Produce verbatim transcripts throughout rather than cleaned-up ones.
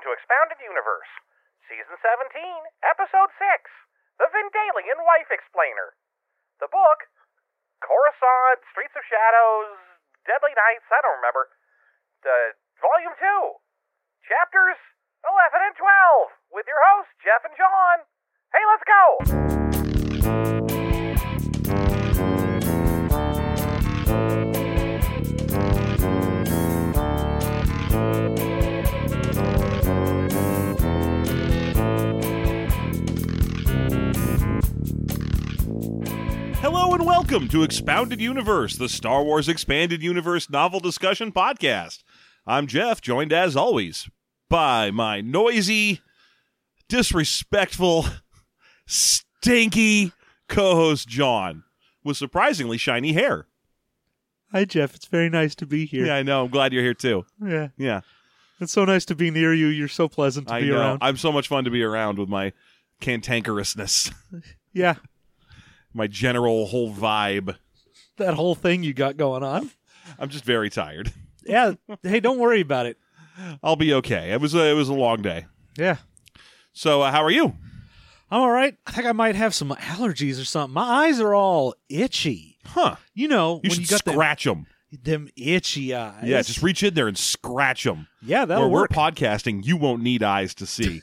to Expounded Universe, Season seventeen, Episode six, The Vendalian Wife Explainer. The book, Coruscant, Streets of Shadows, Deadly Nights, I don't remember. Uh, Volume two, Chapters eleven and twelve, with your hosts, Jeff and John. Hey, let's go! Hello and welcome to Expounded Universe, the Star Wars Expanded Universe novel discussion podcast. I'm Jeff, joined as always by my noisy, disrespectful, stinky co-host John with surprisingly shiny hair. Hi, Jeff. It's very nice to be here. Yeah, I know. I'm glad you're here too. Yeah. Yeah. It's so nice to be near you. You're so pleasant to I be know. around. I'm so much fun to be around with my cantankerousness, Yeah. my general whole vibe. That whole thing you got going on. I'm just very tired. Yeah. Hey, don't worry about it. I'll be okay. It was a, it was a long day. Yeah. So, uh, how are you? I'm all right. I think I might have some allergies or something. My eyes are all itchy. Huh. You know, You when should you got scratch them. them, them itchy eyes. Yeah, just reach in there and scratch them. Yeah, that'll Where work. we're podcasting, you won't need eyes to see.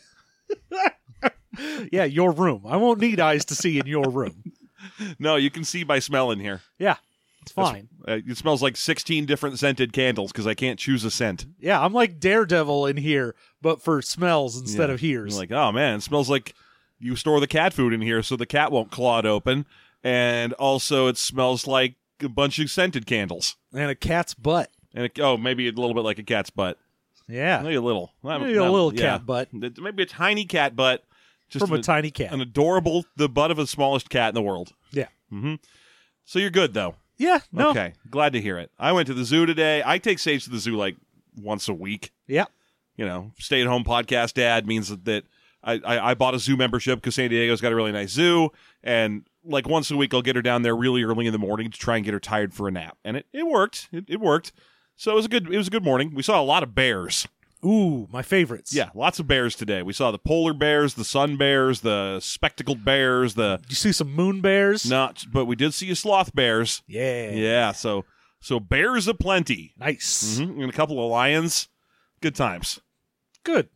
Yeah, your room. I won't need eyes to see in your room. No, you can see by smelling here. Yeah, it's fine. Uh, it smells like sixteen different scented candles because I can't choose a scent. Yeah, I'm like Daredevil in here, but for smells instead Yeah. of hears. You're like, oh man, it smells like you store the cat food in here so the cat won't claw it open. And also it smells like a bunch of scented candles. and a cat's butt. And it, oh, maybe a little bit like a cat's butt. Yeah. Maybe a little. Maybe a little cat butt. Maybe a tiny cat butt. Just From a an- tiny cat. An adorable, the butt of the smallest cat in the world. Yeah. Mm-hmm. So you're good, though. Yeah, no. Okay, glad to hear it. I went to the zoo today. I take Sage to the zoo like once a week. Yeah. You know, stay-at-home podcast dad means that, that I, I, I bought a zoo membership because San Diego's got a really nice zoo, and like once a week I'll get her down there really early in the morning to try and get her tired for a nap. And it, it worked. It, it worked. So it was a good it was a good morning. We saw a lot of bears. Ooh, my favorites. Yeah, lots of bears today. We saw the polar bears, the sun bears, the spectacled bears, the You see some moon bears? not, but we did see a sloth bears. Yeah. Yeah, so so bears aplenty. Nice. Mm-hmm. And a couple of lions. Good times. Good.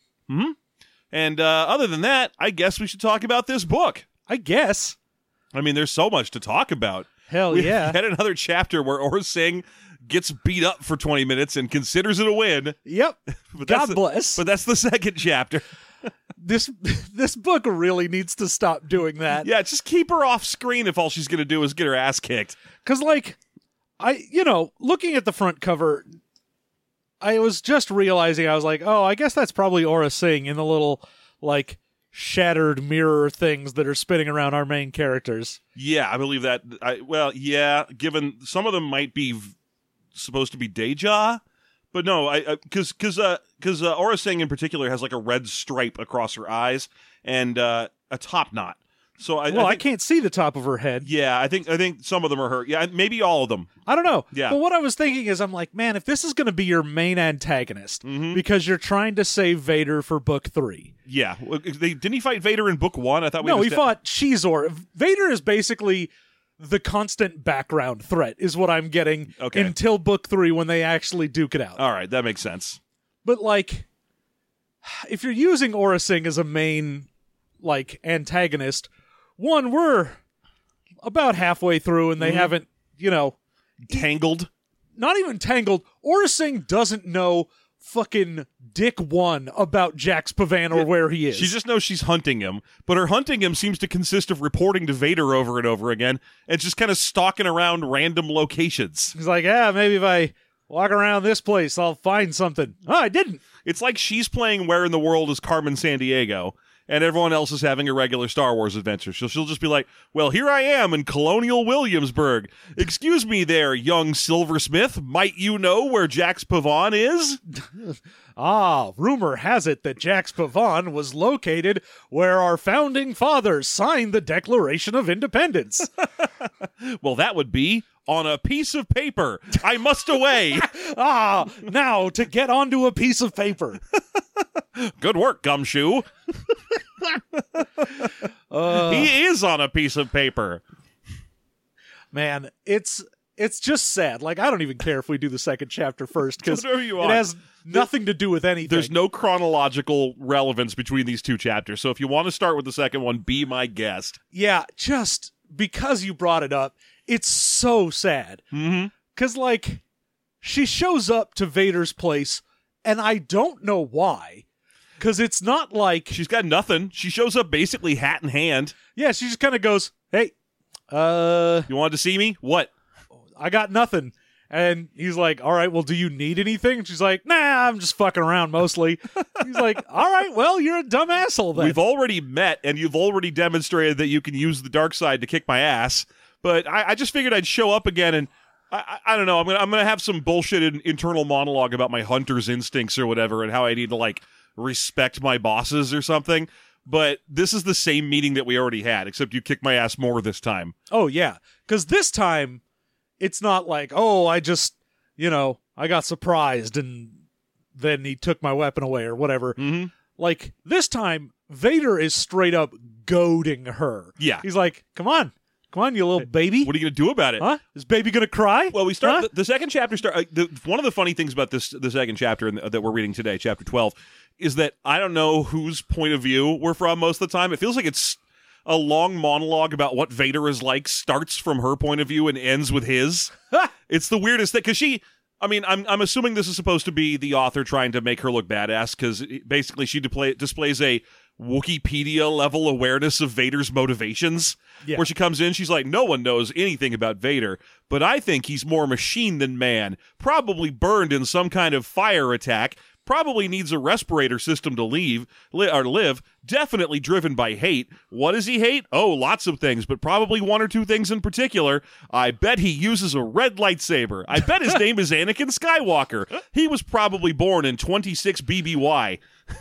And uh, other than that, I guess we should talk about this book. I guess. I mean, there's so much to talk about. Hell We yeah. had another chapter where Aurra Sing gets beat up for twenty minutes and considers it a win. Yep. But that's God the- bless. But that's the second chapter. this this book really needs to stop doing that. Yeah, just keep her off screen if all she's going to do is get her ass kicked. Because, like, I, you know, looking at the front cover, I was just realizing, I was like, oh, I guess that's probably Aurra Sing in the little, like, shattered mirror things that are spinning around our main characters. Yeah, I believe that. I, well, yeah, given some of them might be v- supposed to be Deja, but no, I because because uh, because uh, Aurra Sing in particular has like a red stripe across her eyes and uh, a top knot. So I, Well, I, I, think, can't see the top of her head. Yeah, I think I think some of them are her. Yeah, maybe all of them. I don't know. Yeah. But what I was thinking is, I'm like, man, if this is going to be your main antagonist, Mm-hmm. because you're trying to save Vader for book three. Yeah, Well, they, didn't he fight Vader in book one? I thought we No, he just- fought Shizor. Vader is basically the constant background threat, is what I'm getting Okay. until book three when they actually duke it out. All right, that makes sense. But, like, if you're using Aurra Sing as a main, like, antagonist, one, we're about halfway through and they Mm-hmm. haven't, you know, Tangled. not even tangled. Aurra Sing doesn't know fucking Dick One about Jax Pavan or where he is. She just knows she's hunting him, but her hunting him seems to consist of reporting to Vader over and over again and just kind of stalking around random locations. He's like, yeah, maybe if I walk around this place, I'll find something. Oh, I didn't. It's like she's playing Where in the World is Carmen Sandiego, and everyone else is having a regular Star Wars adventure. So she'll just be like, well, here I am in Colonial Williamsburg. Excuse me there, young silversmith. Might you know where Jax Pavan is? Ah, rumor has it that Jax Pavan was located where our founding fathers signed the Declaration of Independence. Well, that would be on a piece of paper. I must away. Ah, now to get onto a piece of paper. Good work, Gumshoe. Uh, He is on a piece of paper. man, it's it's just sad. Like, I don't even care if we do the second chapter first, because Whatever you it want. has nothing to do with anything. There's no chronological relevance between these two chapters. So if you want to start with the second one, be my guest. Yeah, just because you brought it up, it's so sad. Mm-hmm. Because, like, she shows up to Vader's place, and I don't know why. Because it's not like... She's got nothing. She shows up basically hat in hand. Yeah, she just kind of goes, hey, uh, You wanted to see me? What? I got nothing. And he's like, all right, well, do you need anything? And she's like, nah, I'm just fucking around mostly. He's like, all right, well, you're a dumb asshole then. We've already met, and you've already demonstrated that you can use the dark side to kick my ass. But I, I just figured I'd show up again, and I, I, I don't know. I'm gonna I'm gonna have some bullshit in, internal monologue about my hunter's instincts or whatever, and how I need to like respect my bosses or something. But this is the same meeting that we already had, except you kicked my ass more this time. Oh, yeah. Because this time, it's not like, oh, I just, you know, I got surprised and then he took my weapon away or whatever. Mm-hmm. Like, this time, Vader is straight up goading her. Yeah. He's like, come on. Come on, you little baby. What are you gonna do about it? Huh? Is baby gonna cry? Well, we start Huh? the, the second chapter. Start uh, the, one of the funny things about this the second chapter in the, that we're reading today, chapter twelve, is that I don't know whose point of view we're from most of the time. It feels like it's a long monologue about what Vader is like, starts from her point of view and ends with his. It's the weirdest thing because she. I mean, I'm I'm assuming this is supposed to be the author trying to make her look badass because basically she display, displays a Wikipedia level awareness of Vader's motivations. Yeah. Where she comes in, she's like, no one knows anything about Vader, but I think he's more machine than man. Probably burned in some kind of fire attack. Probably needs a respirator system to leave li- or live. Definitely driven by hate. What does he hate? Oh, lots of things, but probably one or two things in particular. I bet he uses a red lightsaber. I bet his name is Anakin Skywalker. He was probably born in twenty-six B B Y.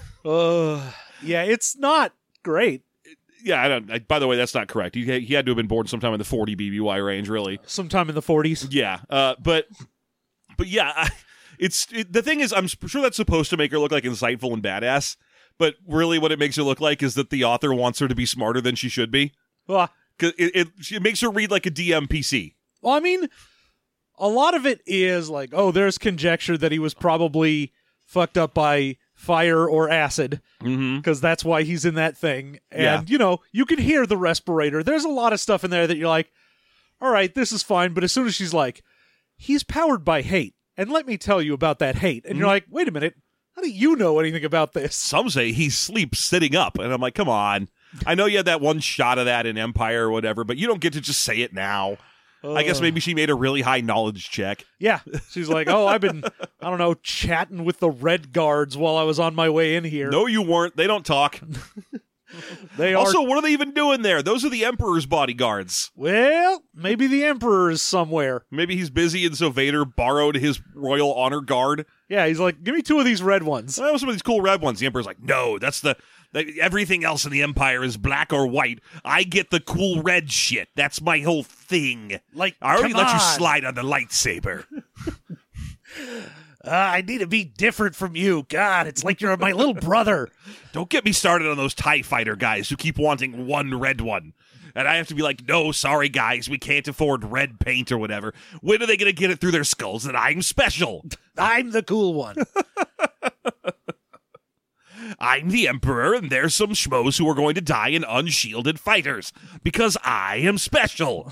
Uh, yeah, it's not great. Yeah, I don't. I, by the way, that's not correct. He, he had to have been born sometime in the forty B B Y range, really. Sometime in the forties. Yeah, uh, but but yeah, I, it's it, the thing is, I'm sure that's supposed to make her look like insightful and badass. But really, what it makes her look like is that the author wants her to be smarter than she should be. Well, Cause it, it, it makes her read like a D M P C. well, I mean, a lot of it is like, oh, there's conjecture that he was probably fucked up by fire or acid, Mm-hmm. because that's why he's in that thing. And, Yeah. you know, you can hear the respirator. There's a lot of stuff in there that you're like, all right, this is fine. But as soon as she's like, he's powered by hate, and let me tell you about that hate. And you're like, wait a minute, how do you know anything about this? Some say he sleeps sitting up, and I'm like, come on. I know you had that one shot of that in Empire or whatever, but you don't get to just say it now. I guess Uh, maybe she made a really high knowledge check. Yeah. She's like, oh, I've been, I don't know, chatting with the Red Guards while I was on my way in here. No, you weren't. They don't talk. They are. Also, what are they even doing there? Those are the Emperor's bodyguards. Well, maybe the Emperor is somewhere. Maybe he's busy, and so Vader borrowed his royal honor guard. Yeah, he's like, give me two of these red ones. Oh, some of these cool red ones. The Emperor's like, no, that's the, the everything else in the Empire is black or white. I get the cool red shit. That's my whole thing. Like, I already come let you on. slide on the lightsaber. Uh, I need to be different from you. God, it's like you're my little brother. Don't get me started on those TIE fighter guys who keep wanting one red one. And I have to be like, no, sorry, guys, we can't afford red paint or whatever. When are they going to get it through their skulls that I'm special? I'm the cool one. I'm the Emperor, and there's some schmoes who are going to die in unshielded fighters because I am special.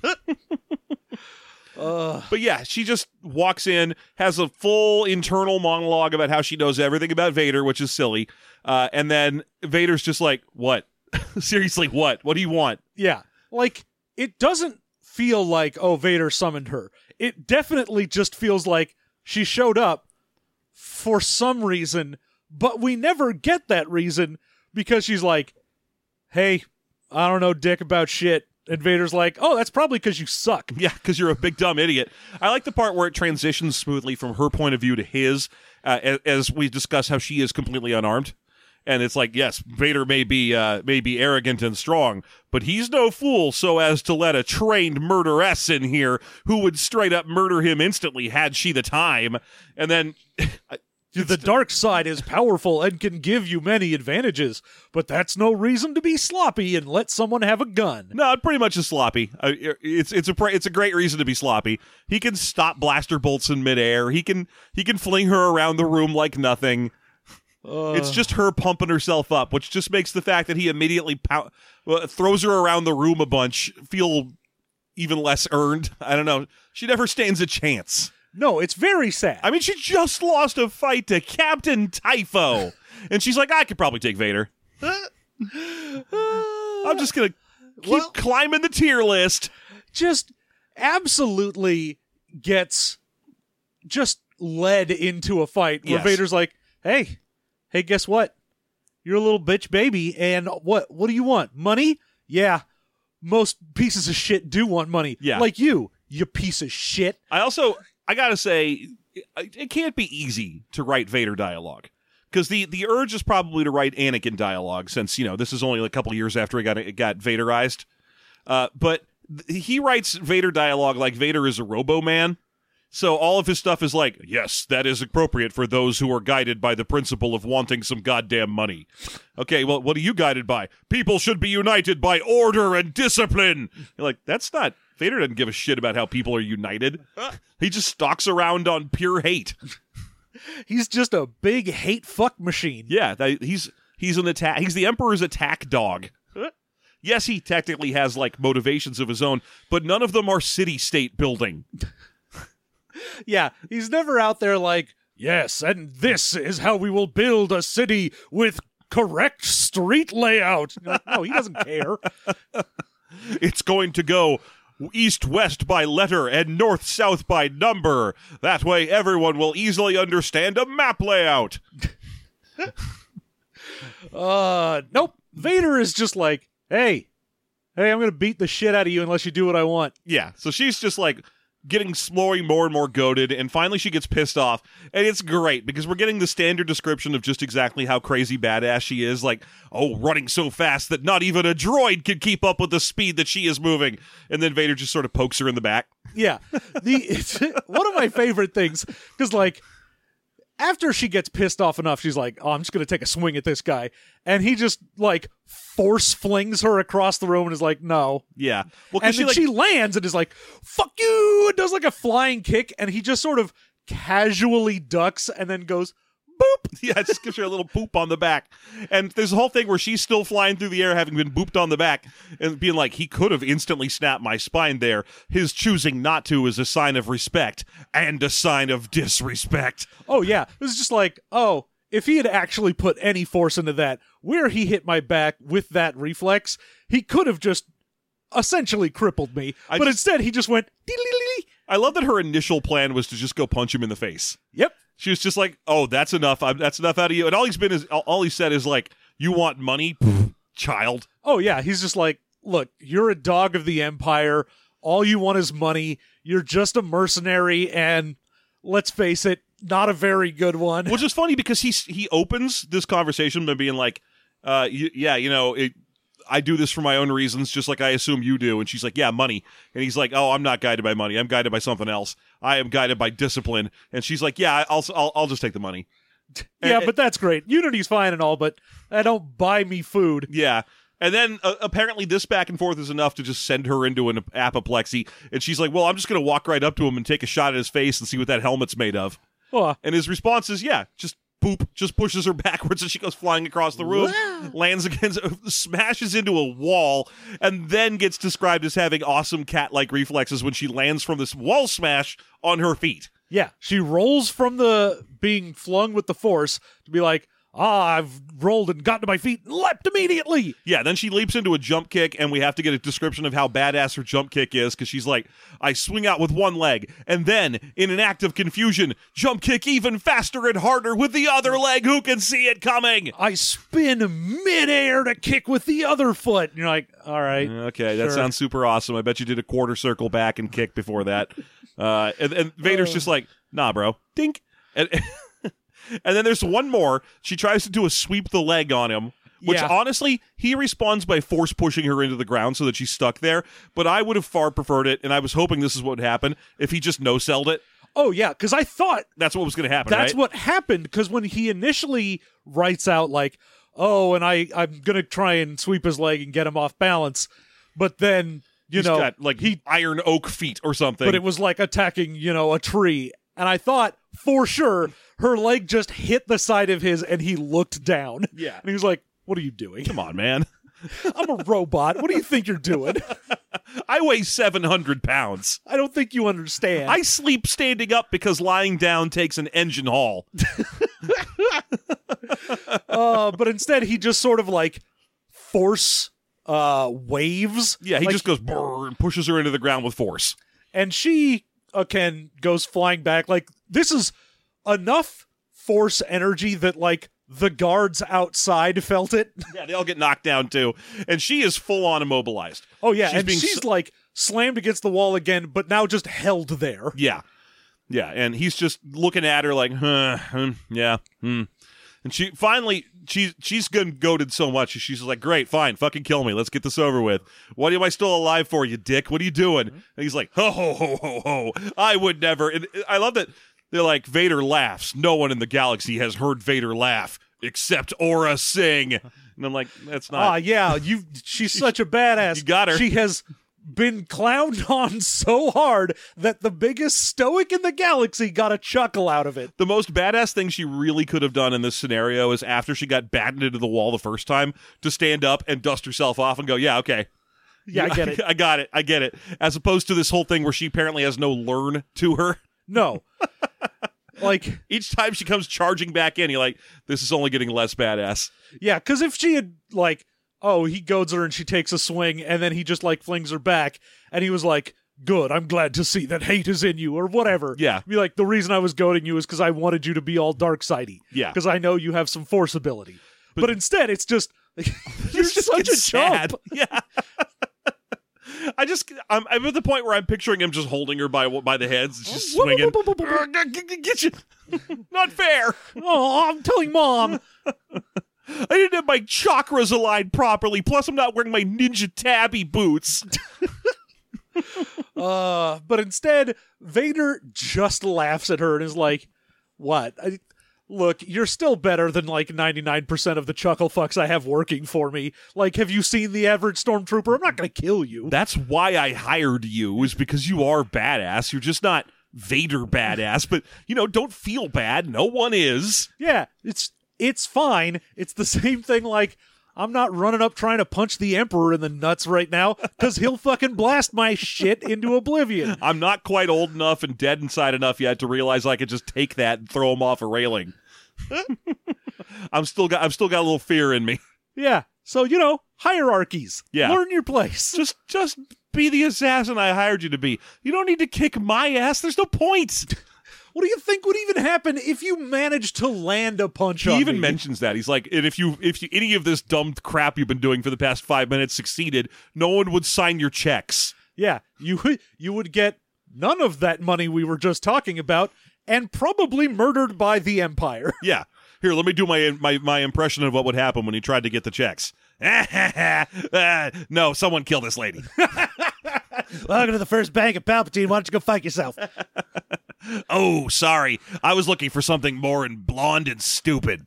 Uh, But yeah, she just walks in, has a full internal monologue about how she knows everything about Vader, which is silly. Uh, and then Vader's just like, what? Seriously, what? What do you want? yeah. Like, it doesn't feel like, oh, Vader summoned her. It definitely just feels like she showed up for some reason, but we never get that reason because she's like, hey, I don't know dick about shit. And Vader's like, oh, that's probably because you suck. Yeah, because you're a big dumb idiot. I like the part where it transitions smoothly from her point of view to his, uh, as, as we discuss how she is completely unarmed. And it's like, yes, Vader may be uh, may be arrogant and strong, but he's no fool so as to let a trained murderess in here who would straight up murder him instantly had she the time. And then The dark side is powerful and can give you many advantages, but that's no reason to be sloppy and let someone have a gun. No, it pretty much is sloppy. Uh, it's it's a pr- it's a great reason to be sloppy. He can stop blaster bolts in midair. He can he can fling her around the room like nothing. Uh, It's just her pumping herself up, which just makes the fact that he immediately pow- uh, throws her around the room a bunch feel even less earned. I don't know. She never stands a chance. no, it's very sad. I mean, she just lost a fight to Captain Typho, and she's like, I could probably take Vader. I'm just going to keep Well- climbing the tier list. Just absolutely gets just led into a fight where Yes. Vader's like, hey, hey, guess what? You're a little bitch baby, and what what do you want? Money? Yeah. Most pieces of shit do want money. Yeah. Like you, you piece of shit. I also, I gotta say, it, it can't be easy to write Vader dialogue. Because the, the urge is probably to write Anakin dialogue, since, you know, this is only a couple years after he got, it got Vaderized. Uh, but th- he writes Vader dialogue like Vader is a Robo-Man. So all of his stuff is like, yes, that is appropriate for those who are guided by the principle of wanting some goddamn money. Okay, well, what are you guided by? People should be united by order and discipline. You're like, that's not... Vader doesn't give a shit about how people are united. He just stalks around on pure hate. He's just a big hate fuck machine. Yeah, that, he's he's an attack. He's the Emperor's attack dog. Yes, he technically has like motivations of his own, but none of them are city-state building. Yeah, he's never out there like, yes, and this is how we will build a city with correct street layout. Like, no, he doesn't care. It's going to go east-west by letter and north-south by number. That way everyone will easily understand a map layout. Uh, nope. Vader is just like, hey, hey, I'm going to beat the shit out of you unless you do what I want. Yeah, so she's just like getting slowly more and more goaded, and finally she gets pissed off, and it's great because we're getting the standard description of just exactly how crazy badass she is, like, oh, running so fast that not even a droid can keep up with the speed that she is moving, and then Vader just sort of pokes her in the back. Yeah. The it's one of my favorite things, because, like, after she gets pissed off enough, she's like, oh, I'm just going to take a swing at this guy. And he just, like, force flings her across the room and is like, no. Yeah. Well, 'cause And she, then like, she lands and is like, fuck you, and does, like, a flying kick, and he just sort of casually ducks and then goes, boop. yeah, it just gives her a little boop on the back. And there's a whole thing where she's still flying through the air having been booped on the back and being like, he could have instantly snapped my spine there. His choosing not to is a sign of respect and a sign of disrespect. Oh, yeah. It was just like, oh, if he had actually put any force into that, where he hit my back with that reflex, he could have just essentially crippled me. I but just- instead, he just went, dee-lee-lee-lee. I love that her initial plan was to just go punch him in the face. Yep. She was just like, "Oh, that's enough. I'm, that's enough out of you." And all he's been is all, all he said is like, "You want money, Pfft, child?" Oh, yeah. He's just like, look, you're a dog of the Empire. All you want is money. You're just a mercenary, and let's face it, not a very good one. Which is funny because he he opens this conversation by being like, uh, y- "Yeah, you know, it, I do this for my own reasons, just like I assume you do." And she's like, "Yeah, money." And he's like, "Oh, I'm not guided by money. I'm guided by something else. I am guided by discipline." And she's like, "Yeah, I'll I'll, I'll just take the money." yeah, and- but that's great. Unity's fine and all, but that don't buy me food. Yeah. And then uh, apparently this back and forth is enough to just send her into an apoplexy. And she's like, well, I'm just going to walk right up to him and take a shot at his face and see what that helmet's made of. Oh, And his response is, yeah, just boop, just pushes her backwards and she goes flying across the room, lands against, smashes into a wall, and then gets described as having awesome cat-like reflexes when she lands from this wall smash on her feet. yeah. She rolls from the being flung with the force to be like, ah, I've rolled and gotten to my feet and leapt immediately. Yeah, then she leaps into a jump kick, and we have to get a description of how badass her jump kick is, because she's like, I swing out with one leg, and then, in an act of confusion, jump kick even faster and harder with the other leg. Who can see it coming? I spin midair to kick with the other foot. And you're like, all right. Okay, that Sure. sounds super awesome. I bet you did a quarter circle back and kick before that. Uh, and, and Vader's just like, nah, bro. Dink. And, and then there's one more. She tries to do a sweep the leg on him, which Yeah. honestly, he responds by force pushing her into the ground so that she's stuck there. But I would have far preferred it, and I was hoping this is what would happen, if he just no-selled it. Oh, yeah, because I thought That's what was going to happen, that's right? what happened, because when he initially writes out, like, oh, and I, I'm going to try and sweep his leg and get him off balance, but then, you He's know, got, like, he, iron oak feet or something. but it was like attacking, you know, a tree. And I thought, for sure, her leg just hit the side of his, and he looked down. Yeah. And he was like, what are you doing? Come on, man. I'm a robot. What do you think you're doing? I weigh seven hundred pounds. I don't think you understand. I sleep standing up because lying down takes an engine haul. uh, but instead, he just sort of like force uh, waves. Yeah, he Like, just goes brrr and pushes her into the ground with force. and she again goes flying back. Like, this is enough force energy that like the guards outside felt it. Yeah, they all get knocked down too. And she is full on immobilized. Oh yeah, She's and being she's so- like slammed against the wall again, but now just held there. Yeah. Yeah, and he's just looking at her like, huh, hmm, yeah, hmm. And she finally, she, she's been goaded so much, she's like, great, fine, fucking kill me, let's get this over with. What am I still alive for, you dick? What are you doing? And he's like, ho, ho, ho, ho, ho, I would never. And I love that they're like, Vader laughs. No one in the galaxy has heard Vader laugh except Aura Singh. And I'm like, that's Ah, not. yeah, you. She's such a badass. You got her. She has been clowned on so hard that the biggest stoic in the galaxy got a chuckle out of it. The most badass thing she really could have done in this scenario is after she got battened into the wall the first time to stand up and dust herself off and go, yeah, okay. Yeah, I get it. I got it. I get it. As opposed to this whole thing where she apparently has no learn to her. No. Like, Each time she comes charging back in, you're like, this is only getting less badass. yeah, because if she had, like, oh, he goads her and she takes a swing, and then he just, like, flings her back, and he was like, good, I'm glad to see that hate is in you, or whatever. Yeah. Be like, the reason I was goading you is because I wanted you to be all dark-sidey. Yeah. Because I know you have some force ability. But, But- instead, it's just, you're It just such a gets sad. chump. Yeah. I just, I'm, I'm at the point where I'm picturing him just holding her by by the heads, and just swinging. Get you. Not fair. Oh, I'm telling Mom. I didn't have my chakras aligned properly. Plus, I'm not wearing my Ninja Tabby boots. Uh, but instead, Vader just laughs at her and is like, what? I, look, you're still better than like ninety-nine percent of the chuckle fucks I have working for me. Like, have you seen the average stormtrooper? I'm not going to kill you. That's why I hired you, is because you are badass. You're just not Vader badass, but, you know, don't feel bad. No one is. Yeah, it's it's fine. It's the same thing like, I'm not running up trying to punch the Emperor in the nuts right now because he'll fucking blast my shit into oblivion. I'm not quite old enough and dead inside enough yet to realize I could just take that and throw him off a railing. I'm still got I've still got a little fear in me. Yeah, so, you know, hierarchies. Yeah. Learn your place. Just just be the assassin I hired you to be. You don't need to kick my ass. There's no point. What do you think would even happen if you managed to land a punch He on even me? mentions that. He's like, and if you if you any of this dumb crap you've been doing for the past five minutes succeeded, no one would sign your checks. Yeah, you you would get none of that money we were just talking about, and probably murdered by the Empire. Yeah. Here, let me do my my my impression of what would happen when he tried to get the checks. uh, no, someone kill this lady. Welcome to the first bank at Palpatine. Why don't you go fuck yourself? Oh, sorry. I was looking for something more in blonde and stupid.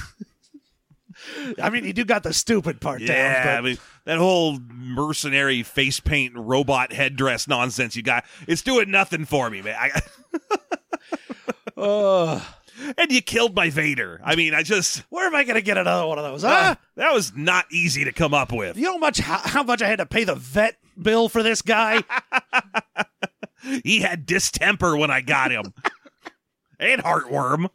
I mean, you do got the stupid part Yeah, down. I mean, that whole mercenary face paint robot headdress nonsense you got, it's doing nothing for me, man. I, But, uh, and you killed my Vader. I mean, I just, where am I going to get another one of those? Huh? uh, that was not easy to come up with. You know much how, how much I had to pay the vet bill for this guy? He had distemper when I got him. And heartworm.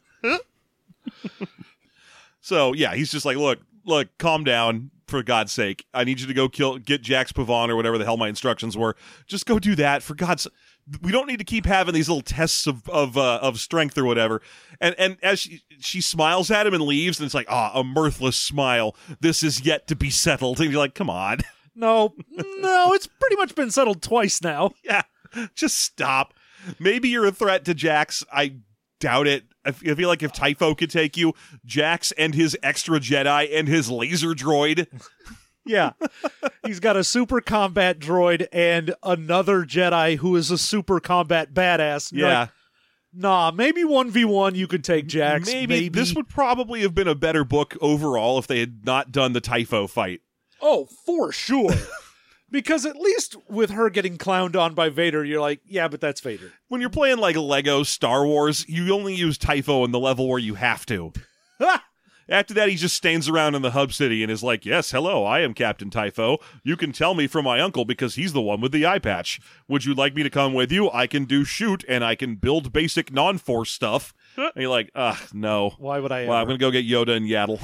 So, yeah, he's just like, look, look, calm down, for God's sake. I need you to go kill, get Jax Pavon or whatever the hell my instructions were. Just go do that, for God's sake. We don't need to keep having these little tests of of uh, of strength or whatever. And and as she she smiles at him and leaves, and it's like, ah, oh, a mirthless smile. This is yet to be settled. And you're like, come on. No, no, it's pretty much been settled twice now. Yeah, just stop. Maybe you're a threat to Jax. I doubt it. I f- I feel like if Typho could take you, Jax and his extra Jedi and his laser droid. Yeah. He's got a super combat droid and another Jedi who is a super combat badass. And you're Yeah. like, Nah, maybe one v one you could take Jax. Maybe, Maybe. this would probably have been a better book overall if they had not done the Typho fight. Oh, for sure. Because at least with her getting clowned on by Vader, you're like, yeah, but that's Vader. When you're playing like Lego Star Wars, you only use Typho in the level where you have to. After that, he just stands around in the hub city and is like, yes, hello, I am Captain Typho. You can tell me from my uncle because he's the one with the eye patch. Would you like me to come with you? I can do shoot and I can build basic non-force stuff. And you're like, ugh, no. Why would I Well, I'm ever? going to go get Yoda and Yaddle.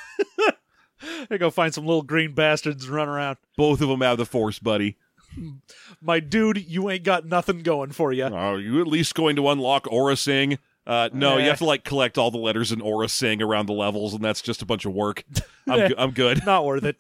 I go find some little green bastards and run around. Both of them have the force, buddy. My dude, you ain't got nothing going for you. Are you at least going to unlock Aura Sing? Uh, no, Eh. you have to like collect all the letters in Aura Sing around the levels, and that's just a bunch of work. I'm, Eh. go- I'm good. Not worth it.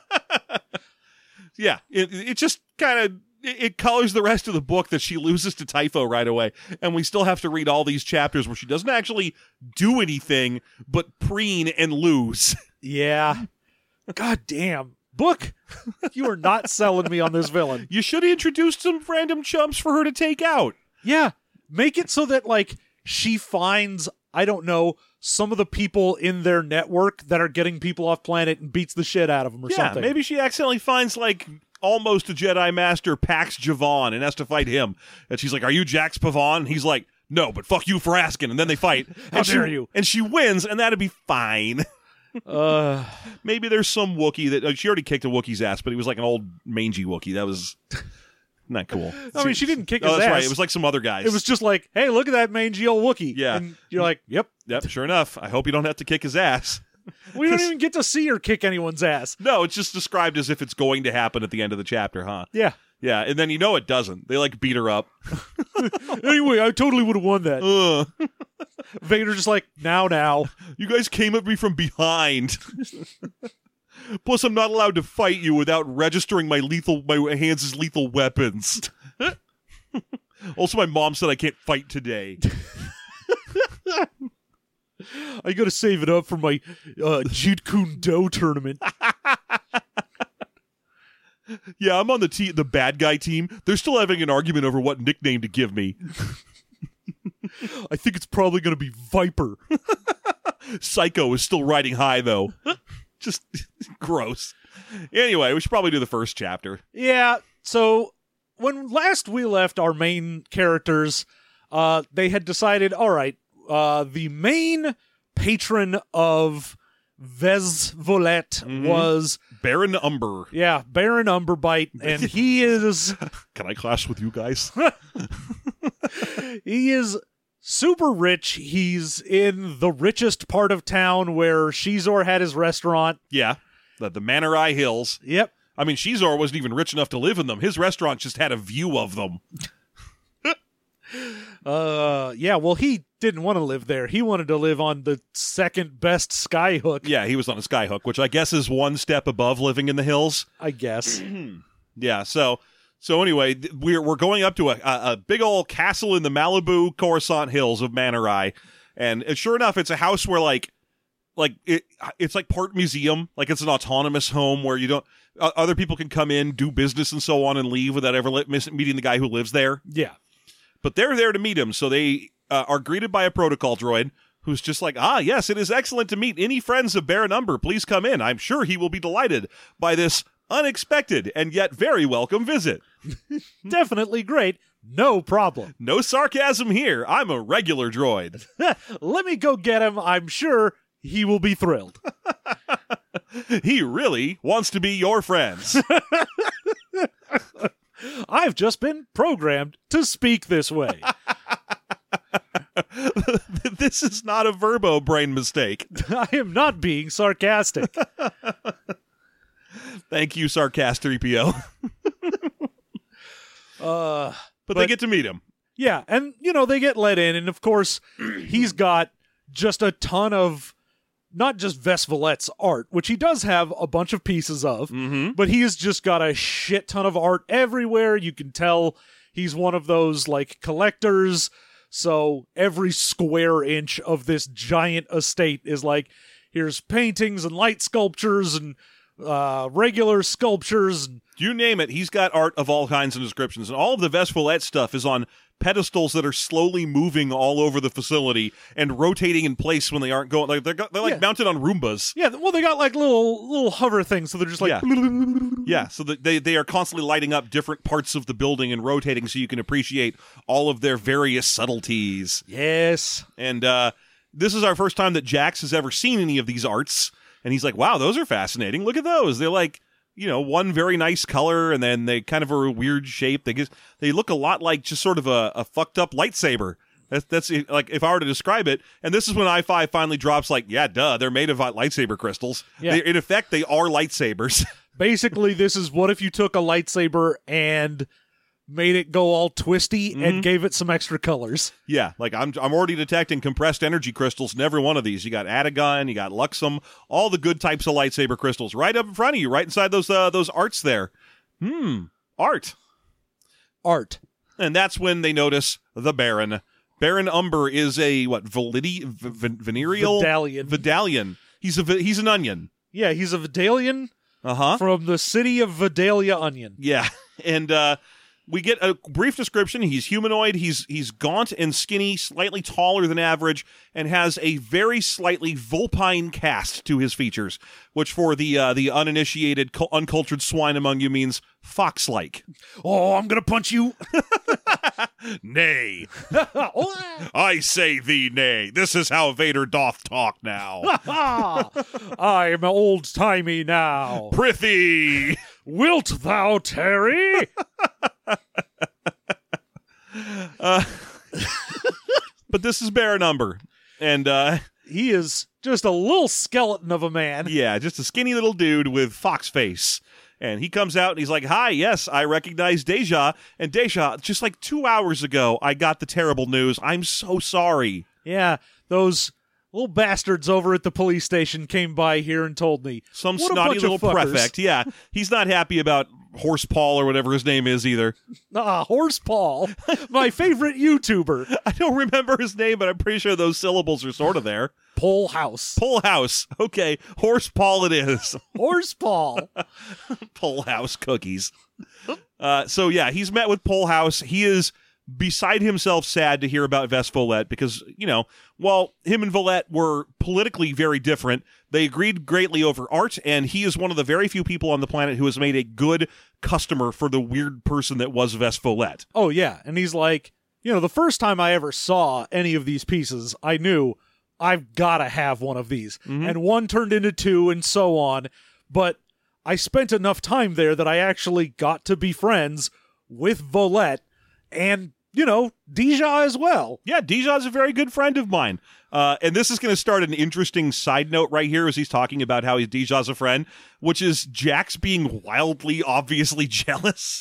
Yeah, it, it just kind of it, it colors the rest of the book that she loses to Typho right away, and we still have to read all these chapters where she doesn't actually do anything but preen and lose. Yeah. God damn. Book, you are not selling me on this villain. You should have introduced some random chumps for her to take out. Yeah. Make it so that, like, she finds, I don't know, some of the people in their network that are getting people off planet and beats the shit out of them or Yeah, something. maybe she accidentally finds like almost a Jedi Master Pax Javon and has to fight him. And she's like, "Are you Jax Pavon?" And he's like, "No, but fuck you for asking." And then they fight. How and dare she, you. And she wins, and that'd be fine. Uh, Maybe there's some Wookiee that uh, she already kicked a Wookiee's ass, but he was like an old mangy Wookiee. That was not cool. I mean, she didn't kick Oh, his that's ass. right. It was like some other guys. It was just like, hey, look at that mangy old Wookiee. Yeah. And you're like, yep. Yep, sure enough. I hope you don't have to kick his ass. We don't even get to see her kick anyone's ass. No, it's just described as if it's going to happen at the end of the chapter, huh? Yeah. Yeah, and then you know it doesn't. They like beat her up. Anyway, I totally would have won that. Ugh. Vader's just like, now, now. You guys came at me from behind. Plus, I'm not allowed to fight you without registering my lethal my hands as lethal weapons. Also, my mom said I can't fight today. I gotta save it up for my uh, Jeet Kune Do tournament. Yeah, I'm on the te- the bad guy team. They're still having an argument over what nickname to give me. I think it's probably gonna be Viper. Psycho is still riding high, though. Just gross. Anyway, we should probably do the first chapter. Yeah, so when last we left our main characters, uh, they had decided, all right, uh, the main patron of Vesvolet Mhm. was, Baron Umber. yeah, Baron Umberbite, and he is Can I clash with you guys? he is super rich. He's in the richest part of town where Shizor had his restaurant. Yeah. The, the Manor Eye Hills. Yep. I mean, Shizor wasn't even rich enough to live in them. His restaurant just had a view of them. Uh, yeah, well, he didn't want to live there. He wanted to live on the second best skyhook, Yeah, he was on a skyhook, which I guess is one step above living in the hills. I guess. Yeah, so so anyway, th- we're we're going up to a, a, a big old castle in the Malibu Coruscant Hills of Manor Eye, and uh, sure enough, it's a house where like like it it's like part museum, like it's an autonomous home where you don't uh, other people can come in, do business, and so on, and leave without ever li- miss, meeting the guy who lives there. Yeah. But they're there to meet him, so they uh, are greeted by a protocol droid who's just like, ah, yes, it is excellent to meet any friends of Baron Umber. Please come in. I'm sure he will be delighted by this unexpected and yet very welcome visit. Definitely great. No problem. No sarcasm here. I'm a regular droid. Let me go get him. I'm sure he will be thrilled. He really wants to be your friends. I've just been programmed to speak this way. This is not a Verbo brain mistake. I am not being sarcastic. Thank you, Sarcast three P O. Uh, But they get to meet him. yeah, and, you know, they get let in, and of course, he's got just a ton of, not just Vesvolet's art, which he does have a bunch of pieces of, Mm-hmm. but he has just got a shit ton of art everywhere. You can tell he's one of those, like, collectors. So every square inch of this giant estate is like, here's paintings and light sculptures and uh, regular sculptures. And You name it, he's got art of all kinds and descriptions, and all of the Vesfolet stuff is on pedestals that are slowly moving all over the facility and rotating in place when they aren't going. Like they're go- they're like Yeah. mounted on Roombas. Yeah, well, they got like little little hover things, so they're just like. Yeah. Yeah, so that they they are constantly lighting up different parts of the building and rotating, so you can appreciate all of their various subtleties. Yes. And uh, this is our first time that Jax has ever seen any of these arts, and he's like, "Wow, those are fascinating. Look at those. They're like." You know, one very nice color, and then they kind of are a weird shape. They just, they look a lot like just sort of a, a fucked up lightsaber. That's, that's like if I were to describe it. And this is when I five finally drops like, yeah, duh, they're made of lightsaber crystals. Yeah. They, in effect, they are lightsabers. Basically, this is what if you took a lightsaber and made it go all twisty Mm-hmm. and gave it some extra colors. Yeah, like I'm I'm already detecting compressed energy crystals in every one of these. You got Adagon, you got Luxum, all the good types of lightsaber crystals right up in front of you, right inside those uh, those arts there. Hmm, art. Art. And that's when they notice the Baron. Baron Umber is a what? Validi v- v- venereal Vidalian. Vidalian. He's a vi- he's an onion. Yeah, he's a Vidalian Uh huh. from the city of Vidalia Onion. Yeah, and uh, we get a brief description. He's humanoid. He's he's gaunt and skinny, slightly taller than average, and has a very slightly vulpine cast to his features, which for the uh, the uninitiated, cu- uncultured swine among you means fox-like. Oh, I'm gonna punch you. Nay, Oh, I say thee nay. This is how Vader doth talk now. I'm old-timey now. Prithee. Wilt thou tarry? Uh, but this is Baron Umber, and uh, He is just a little skeleton of a man. yeah, just a skinny little dude with fox face. And he comes out and he's like, "Hi, yes, I recognize Deja." And Deja, just like two hours ago, I got the terrible news. I'm so sorry. Yeah, those little bastards over at the police station came by here and told me. Some What a snotty bunch of little fuckers. prefect. Yeah, he's not happy about Horse Paul or whatever his name is either. Ah, Horse Paul, my favorite YouTuber. I don't remember his name, but I'm pretty sure those syllables are sort of there. Pole House. Pull House. Okay, Horse Paul it is. Horse Paul. Pull House cookies. Uh, so yeah, he's met with Pull House. He is beside himself sad to hear about Vess Volette because, you know, while him and Volette were politically very different, they agreed greatly over art, and he is one of the very few people on the planet who has made a good customer for the weird person that was Vess Volette. Oh, yeah. And he's like, you know, the first time I ever saw any of these pieces, I knew I've got to have one of these. And one turned into two and so on. But I spent enough time there that I actually got to be friends with Volette and, you know, Deja as well. Yeah, Deja's a very good friend of mine. Uh, and this is going to start an interesting side note right here as he's talking about how he's Deja's a friend, which is Jax being wildly, obviously jealous.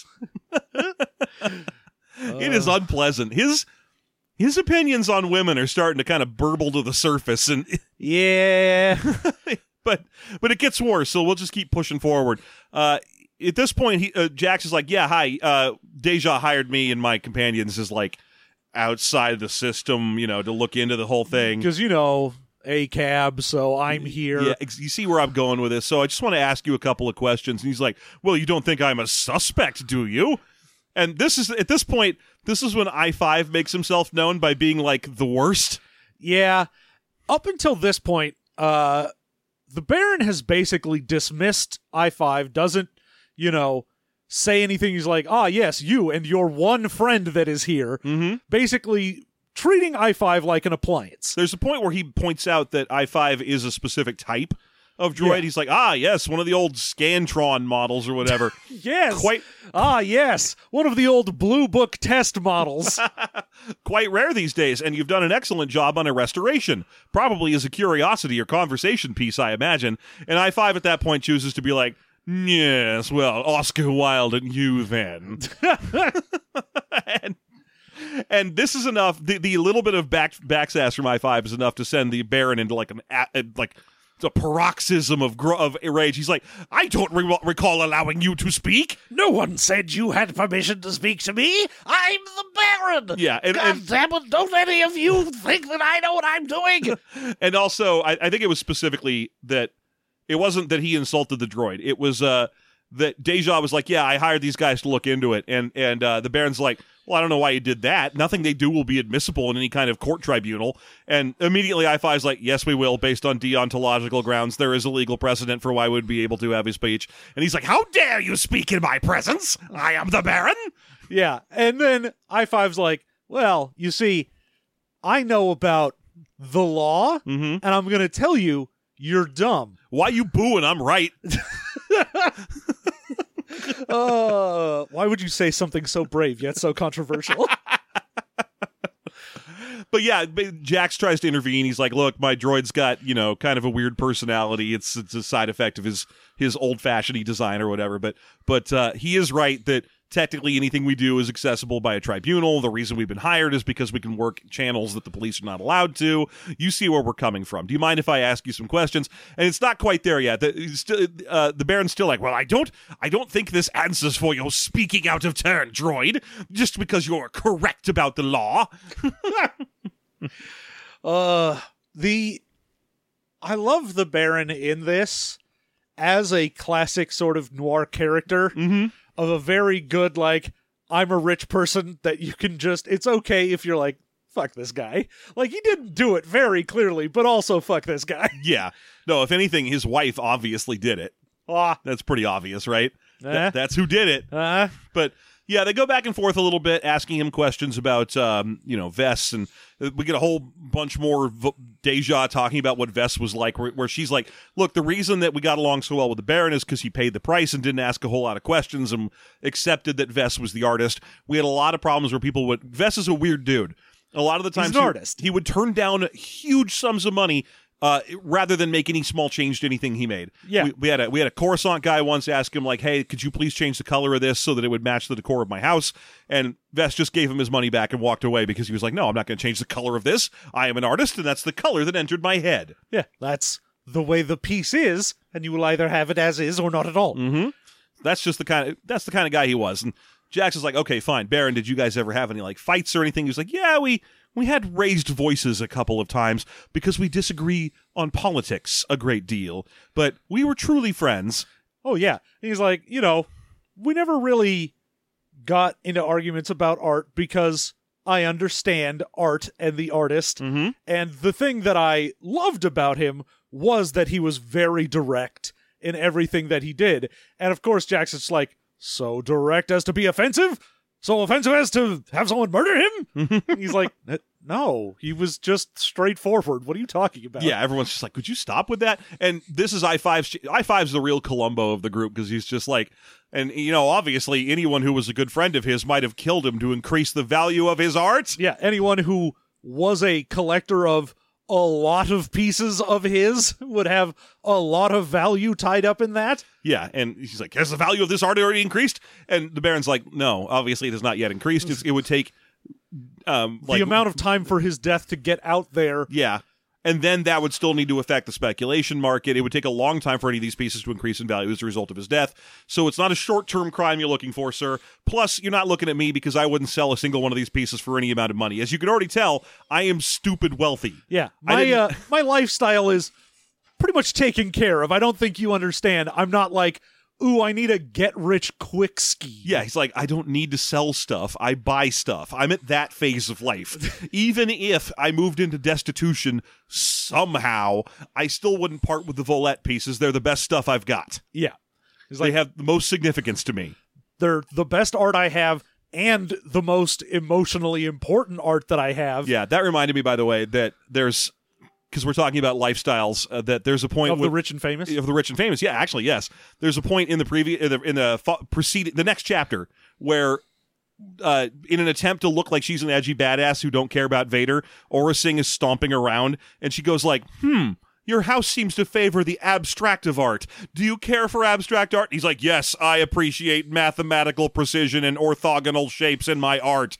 It is unpleasant. His his opinions on women are starting to kind of burble to the surface, and Yeah. but but it gets worse. So we'll just keep pushing forward. Uh, at this point, he, uh, Jax is like, "Yeah, hi. Uh, Deja hired me and my companions as like outside the system, you know, to look into the whole thing." Because, you know, A C A B, so I'm here. Yeah, ex- you see where I'm going with this. So I just want to ask you a couple of questions. And he's like, "Well, you don't think I'm a suspect, do you?" And this is at this point, this is when I five makes himself known by being like the worst. Yeah. Up until this point, uh, the Baron has basically dismissed I five, doesn't, you know, say anything. He's like, ah, yes, you and your one friend that is here. Mm-hmm. Basically treating I five like an appliance. There's a point where he points out that I five is a specific type of droid. Yeah. He's like, ah, yes, one of the old Scantron models or whatever. Yes. Quite Ah, yes. One of the old Blue Book test models. quite rare these days, and you've done an excellent job on a restoration. Probably as a curiosity or conversation piece, I imagine. And I five at that point chooses to be like, yes, well, Oscar Wilde and you then. and, and this is enough. The, the little bit of back backsass from I five is enough to send the Baron into like an a, like a paroxysm of gro- of rage. He's like, I don't re- recall allowing you to speak. No one said you had permission to speak to me. I'm the Baron. Yeah, and, God and damn it, don't any of you think that I know what I'm doing. and also, I, I think it was specifically that it wasn't that he insulted the droid. It was uh, that Deja was like, yeah, I hired these guys to look into it. And, and uh, the Baron's like, well, I don't know why you did that. Nothing they do will be admissible in any kind of court tribunal. And immediately I five's like, yes, we will, based on deontological grounds. There is a legal precedent for why we'd be able to have his speech. And he's like, how dare you speak in my presence? I am the Baron. Yeah. And then I five's like, well, you see, I know about the law, Mm-hmm. and I'm going to tell you, you're dumb. Why you booing? I'm right. uh, why would you say something so brave yet so controversial? But yeah, Jax tries to intervene. He's like, look, my droid's got, you know, kind of a weird personality. It's it's a side effect of his his old-fashioned design or whatever. But but uh, he is right that technically anything we do is accessible by a tribunal. The reason we've been hired is because we can work channels that the police are not allowed to. You see where we're coming from. Do you mind if I ask you some questions? And it's not quite there yet. The, still, uh, the Baron's still like, well, I don't, I don't think this answers for your speaking out of turn, droid, just because you're correct about the law. uh, the I love the Baron in this as a classic sort of noir character. Mm-hmm. Of a very good, like, I'm a rich person that you can just, it's okay if you're like, fuck this guy. Like, he didn't do it very clearly, but also fuck this guy. Yeah. No, if anything, his wife obviously did it. Ah. That's pretty obvious, right? Eh. Th- that's who did it. Uh, But yeah, they go back and forth a little bit, asking him questions about, um, you know, Vess, and we get a whole bunch more v- Deja talking about what Vess was like, where, where she's like, look, the reason that we got along so well with the Baron is because he paid the price and didn't ask a whole lot of questions and accepted that Vess was the artist. We had a lot of problems where people would, Vess is a weird dude. A lot of the times He's an he, artist. he would turn down huge sums of money Uh, rather than make any small change to anything he made. Yeah. We, we had a we had a Coruscant guy once ask him, like, hey, could you please change the color of this so that it would match the decor of my house? And Vess just gave him his money back and walked away because he was like, no, I'm not going to change the color of this. I am an artist, and that's the color that entered my head. yeah, that's the way the piece is, and you will either have it as is or not at all. Mm-hmm. That's just the kind of that's the kind of guy he was. And Jax is like, okay, fine, Baron, did you guys ever have any like fights or anything? He was like, yeah, we we had raised voices a couple of times because we disagree on politics a great deal, but we were truly friends. Oh, yeah. And he's like, you know, we never really got into arguments about art because I understand art and the artist. Mm-hmm. And the thing that I loved about him was that he was very direct in everything that he did. And of course, Jackson's like, so direct as to be offensive? So offensive as to have someone murder him? He's like, no, he was just straightforward. What are you talking about? Yeah, everyone's just like, could you stop with that? And this is I five's I five's the real Columbo of the group because he's just like, and you know, obviously anyone who was a good friend of his might have killed him to increase the value of his art. Yeah, anyone who was a collector of a lot of pieces of his would have a lot of value tied up in that. Yeah, and he's like, has the value of this art already increased? And the Baron's like, no, obviously it has not yet increased. It's, it would take um, like, the amount of time for his death to get out there. Yeah. And then that would still need to affect the speculation market. It would take a long time for any of these pieces to increase in value as a result of his death. So it's not a short-term crime you're looking for, sir. Plus, you're not looking at me because I wouldn't sell a single one of these pieces for any amount of money. As you can already tell, I am stupid wealthy. Yeah, I my didn't- uh, my lifestyle is pretty much taken care of. I don't think you understand. I'm not like, ooh, I need a get-rich-quick scheme. Yeah, he's like, I don't need to sell stuff. I buy stuff. I'm at that phase of life. Even if I moved into destitution somehow, I still wouldn't part with the Volette pieces. They're the best stuff I've got. Yeah. He's They like, have the most significance to me. they're the best art I have and the most emotionally important art that I have. Yeah, that reminded me, by the way, that there's, because we're talking about lifestyles, uh, that there's a point Of the with- rich and famous. of the rich and famous. Yeah, actually, yes. There's a point in the previous in the, in the fo- preceding the next chapter where, uh, in an attempt to look like she's an edgy badass who don't care about Vader, Aura Singh is stomping around, and she goes like, "Hmm, your house seems to favor the abstract of art. Do you care for abstract art?" He's like, "Yes, I appreciate mathematical precision and orthogonal shapes in my art."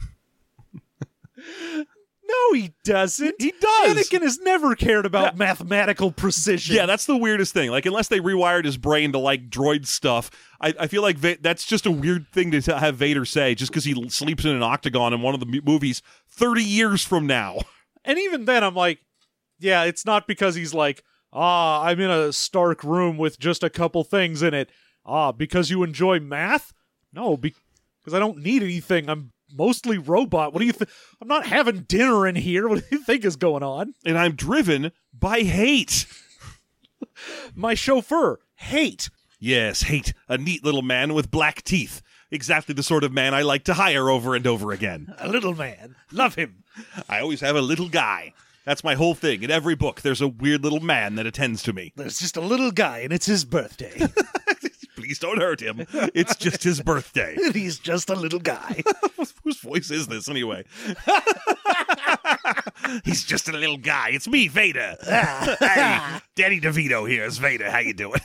No, he doesn't. He does. Anakin has never cared about Yeah. mathematical precision. Yeah, that's the weirdest thing. Like, unless they rewired his brain to like droid stuff, I, I feel like Va- that's just a weird thing to t- have Vader say just because he l- sleeps in an octagon in one of the m- movies thirty years from now. And even then, I'm like, yeah, it's not because he's like, ah, I'm in a stark room with just a couple things in it. Ah, because you enjoy math? No, because I don't need anything. I'm mostly robot. What do you think? I'm not having dinner in here. What do you think is going on? And I'm driven by hate. My chauffeur, hate. Yes, hate. A neat little man with black teeth. Exactly the sort of man I like to hire over and over again. A little man. Love him. I always have a little guy. That's my whole thing. In every book, there's a weird little man that attends to me. There's just a little guy, and it's his birthday. Please don't hurt him. It's just his birthday. He's just a little guy. Whose voice is this, anyway? He's just a little guy. It's me, Vader. Hey, Danny DeVito here is Vader. How you doing?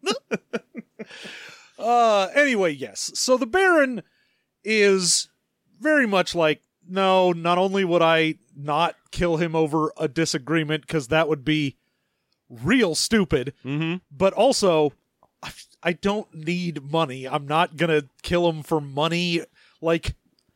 uh, anyway, yes. So the Baron is very much like, no, not only would I not kill him over a disagreement, because that would be real stupid, mm-hmm. but also, I, I don't need money. I'm not going to kill him for money. Like,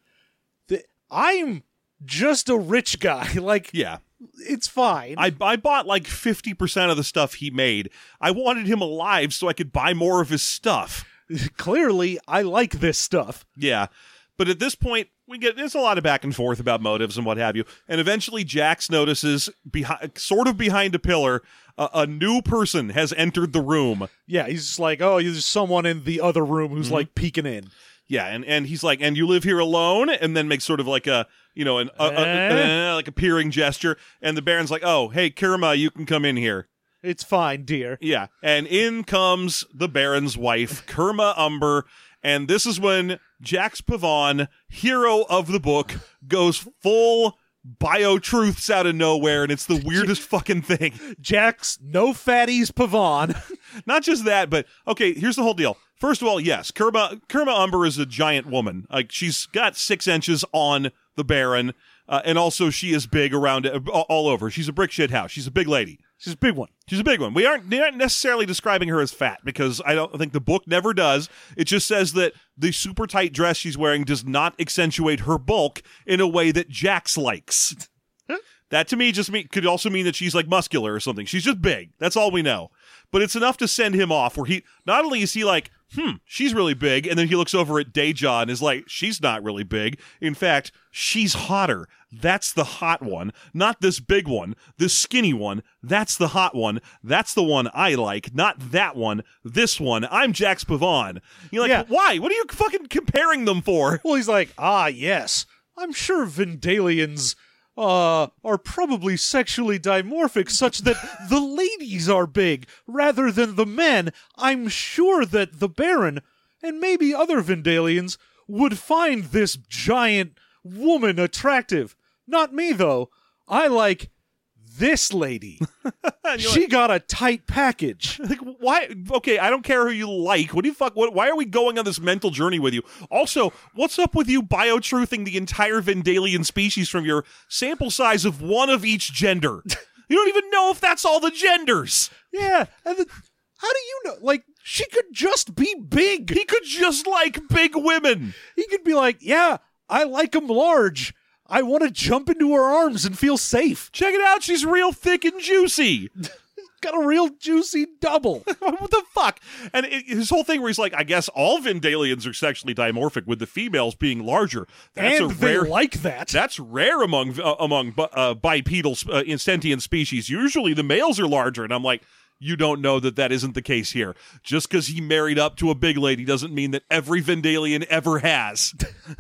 the, I'm just a rich guy. Like, yeah. It's fine. I, I bought like fifty percent of the stuff he made. I wanted him alive so I could buy more of his stuff. Clearly, I like this stuff. Yeah. But at this point, we get there's a lot of back and forth about motives and what have you. And eventually Jax notices, behind, sort of behind a pillar, uh, a new person has entered the room. Yeah, he's just like, oh, there's someone in the other room who's mm-hmm. like peeking in. Yeah, and, and he's like, and you live here alone? And then makes sort of like a, you know, an a, a, a, like a peering gesture. And the Baron's like, oh, hey, Kerma, you can come in here. It's fine, dear. Yeah, and in comes the Baron's wife, Kerma Umber. And this is when Jax Pavon, hero of the book, goes full bio-truths out of nowhere, and it's the weirdest fucking thing. Jax, no fatties Pavon. Not just that, but, okay, here's the whole deal. First of all, yes, Kerma, Kerma Umber is a giant woman. Like, she's got six inches on the Baron, uh, and also she is big around uh, all over. She's a brick shit house. She's a big lady. She's a big one. She's a big one. We aren't, not necessarily describing her as fat, because I don't think the book never does. It just says that the super tight dress she's wearing does not accentuate her bulk in a way that Jax likes. That to me just mean, could also mean that she's like muscular or something. She's just big. That's all we know. But it's enough to send him off, where he, not only is he like, hmm, she's really big, and then he looks over at Deja and is like, she's not really big. In fact, she's hotter. That's the hot one. Not this big one. This skinny one. That's the hot one. That's the one I like. Not that one. This one. I'm Jax Pavon. You're like, yeah. Why? What are you fucking comparing them for? Well, he's like, ah, yes. I'm sure Vendalians uh, are probably sexually dimorphic such that the ladies are big rather than the men. I'm sure that the Baron and maybe other Vendalians would find this giant woman attractive. Not me, though. I like this lady. She like, got a tight package. Like, why? Okay, I don't care who you like. What do you fuck? What, why are we going on this mental journey with you? Also, what's up with you bio-truthing the entire Vendalian species from your sample size of one of each gender? You don't even know if that's all the genders. Yeah. And the, how do you know? Like, she could just be big. He could just like big women. He could be like, yeah, I like them large. I want to jump into her arms and feel safe. Check it out. She's real thick and juicy. Got a real juicy double. What the fuck? And it, his whole thing where he's like, I guess all Vendalians are sexually dimorphic, with the females being larger. That's and a they rare, like that. That's rare among uh, among uh, bipedal uh, sentient species. Usually the males are larger. And I'm like, you don't know that that isn't the case here. Just because he married up to a big lady doesn't mean that every Vendalian ever has.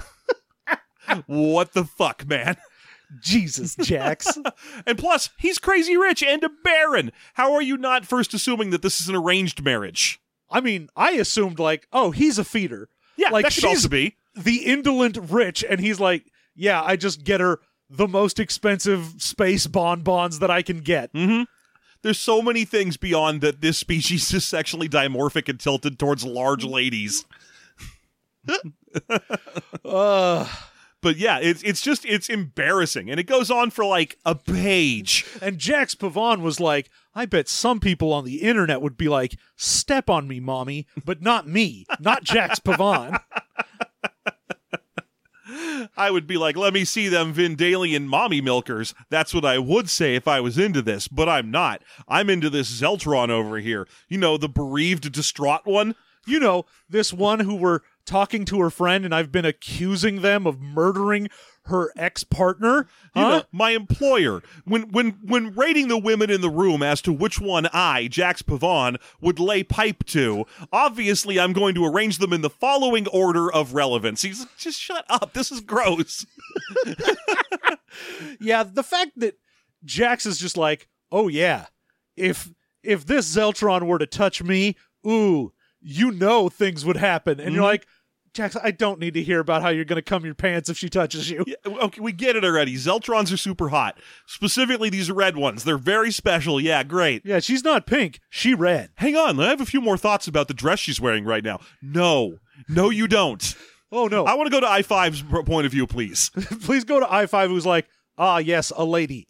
What the fuck, man? Jesus, Jax. And plus, he's crazy rich and a baron. How are you not first assuming that this is an arranged marriage? I mean, I assumed, like, oh, he's a feeder. Yeah, like, that could also be. The indolent rich, and he's like, yeah, I just get her the most expensive space bonbons that I can get. Mm-hmm. There's so many things beyond that this species is sexually dimorphic and tilted towards large ladies. uh... But yeah, it's it's just, it's embarrassing. And it goes on for like a page. And Jax Pavon was like, I bet some people on the internet would be like, step on me, mommy, but not me, not Jax Pavon. I would be like, let me see them Vendalian mommy milkers. That's what I would say if I was into this, but I'm not. I'm into this Zeltron over here. You know, the bereaved, distraught one. you know, this one who were talking to her friend and I've been accusing them of murdering her ex-partner. You Huh? know, my employer, when when when rating the women in the room as to which one I, Jax Pavon, would lay pipe to, obviously I'm going to arrange them in the following order of relevance. He's like, just shut up. This is gross. Yeah, the fact that Jax is just like, oh yeah, if if this Zeltron were to touch me, ooh, you know things would happen. And you're like, Jax, I don't need to hear about how you're going to cum your pants if she touches you. Yeah, okay, we get it already. Zeltrons are super hot. Specifically, these red ones. They're very special. Yeah, great. Yeah, she's not pink. She red. Hang on. I have a few more thoughts about the dress she's wearing right now. No. No, you don't. Oh, no. I want to go to I five's point of view, please. Please go to I five who's like, ah, yes, a lady.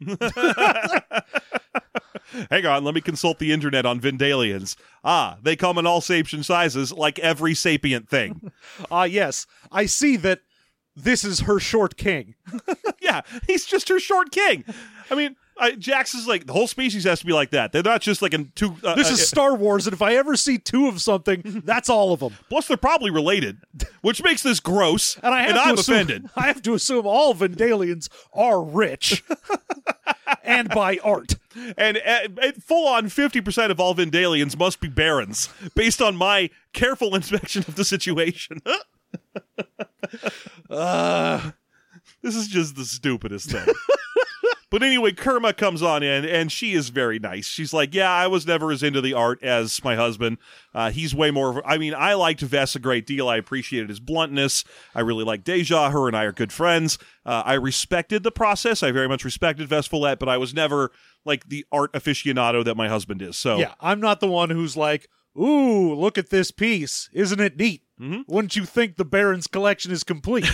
Hang on, let me consult the internet on Vendalians. Ah, they come in all shapes and sizes, like every sapient thing. Ah, yes, I see that this is her short king. Yeah, he's just her short king. I mean, I, Jax is like, the whole species has to be like that. They're not just like in two... Uh, This uh, is Star Wars, and if I ever see two of something, that's all of them. Plus, they're probably related, which makes this gross, And I have and to I'm assume, offended. I have to assume all Vendalians are rich. And by art. And uh, full-on fifty percent of all Vendalians must be barons, based on my careful inspection of the situation. uh, this is just the stupidest thing. But anyway, Kerma comes on in, and she is very nice. She's like, yeah, I was never as into the art as my husband. Uh, he's way more... Of, I mean, I liked Vess a great deal. I appreciated his bluntness. I really like Deja. Her and I are good friends. Uh, I respected the process. I very much respected Vess Follett, but I was never like the art aficionado that my husband is. So Yeah, I'm not the one who's like, ooh, look at this piece. Isn't it neat? Mhm. Wouldn't you think the Baron's collection is complete?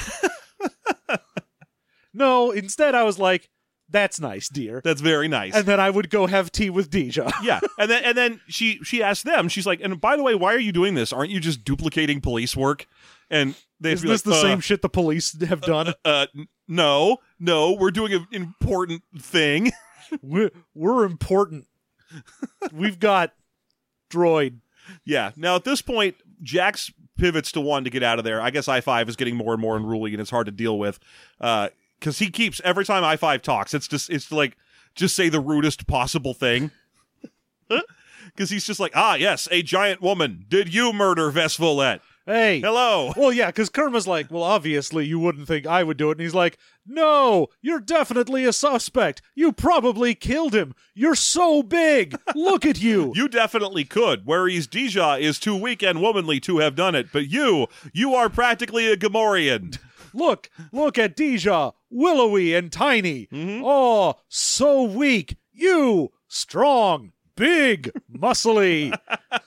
No, instead I was like, that's nice, dear. that's very nice. And then I would go have tea with Deja. Yeah, and then and then she she asked them. She's like, and by the way, why are you doing this? Aren't you just duplicating police work? And they'd Isn't be this like, the uh, same shit the police have done? Uh, n- no, no, we're doing an important thing. we're, we're important. We've got droid. Yeah. Now at this point, Jax pivots to one to get out of there. I guess I five is getting more and more unruly, and it's hard to deal with. Uh, because he keeps every time I five talks, it's just it's like just say the rudest possible thing. Because he's just like, ah, yes, a giant woman. Did you murder Vess Follett? Hey. Hello. Well, yeah, because Kerma's like, well, obviously you wouldn't think I would do it. And he's like, no, you're definitely a suspect. You probably killed him. You're so big. Look at you. You definitely could, whereas Deja is too weak and womanly to have done it. But you, you are practically a Gamorrean. Look, look at Deja, willowy and tiny. Mhm. Oh, so weak. You, strong, big, muscly.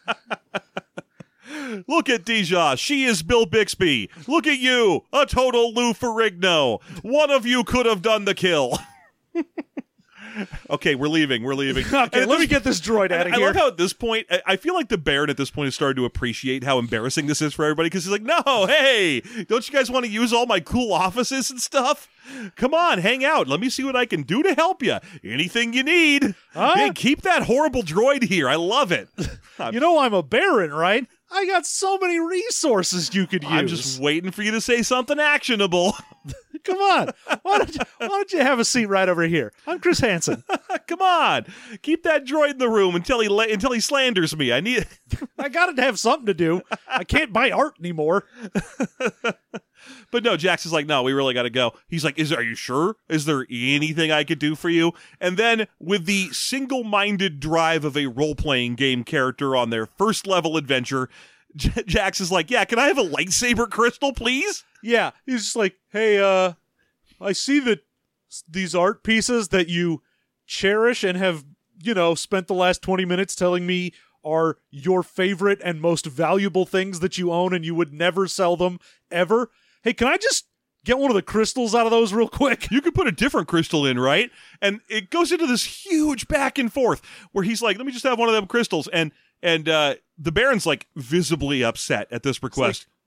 Look at Deja. She is Bill Bixby. Look at you, a total Lou Ferrigno. One of you could have done the kill. Okay, we're leaving. We're leaving. Okay, And let me this- get this droid out of I here. love how at this point, I- I feel like the Baron at this point has started to appreciate how embarrassing this is for everybody, because he's like, no, hey, don't you guys want to use all my cool offices and stuff? Come on, hang out. Let me see what I can do to help you. Anything you need. Huh? Hey, keep that horrible droid here. I love it. You know I'm a Baron, right? I got so many resources you could use. I'm just waiting for you to say something actionable. Come on. Why don't, you, why don't you have a seat right over here? I'm Chris Hansen. Come on. Keep that droid in the room until he la- until he slanders me. I need I got to have something to do. I can't buy art anymore. But no, Jax is like, no, we really got to go. He's like, is are you sure? Is there anything I could do for you? And then with the single-minded drive of a role-playing game character on their first level adventure, J- Jax is like, yeah, can I have a lightsaber crystal, please? Yeah, he's just like, hey, uh, I see that s- these art pieces that you cherish and have, you know, spent the last twenty minutes telling me are your favorite and most valuable things that you own and you would never sell them ever. Hey, can I just get one of the crystals out of those real quick? You could put a different crystal in, right? And it goes into this huge back and forth where he's like, let me just have one of them crystals. And and uh, the Baron's like visibly upset at this request.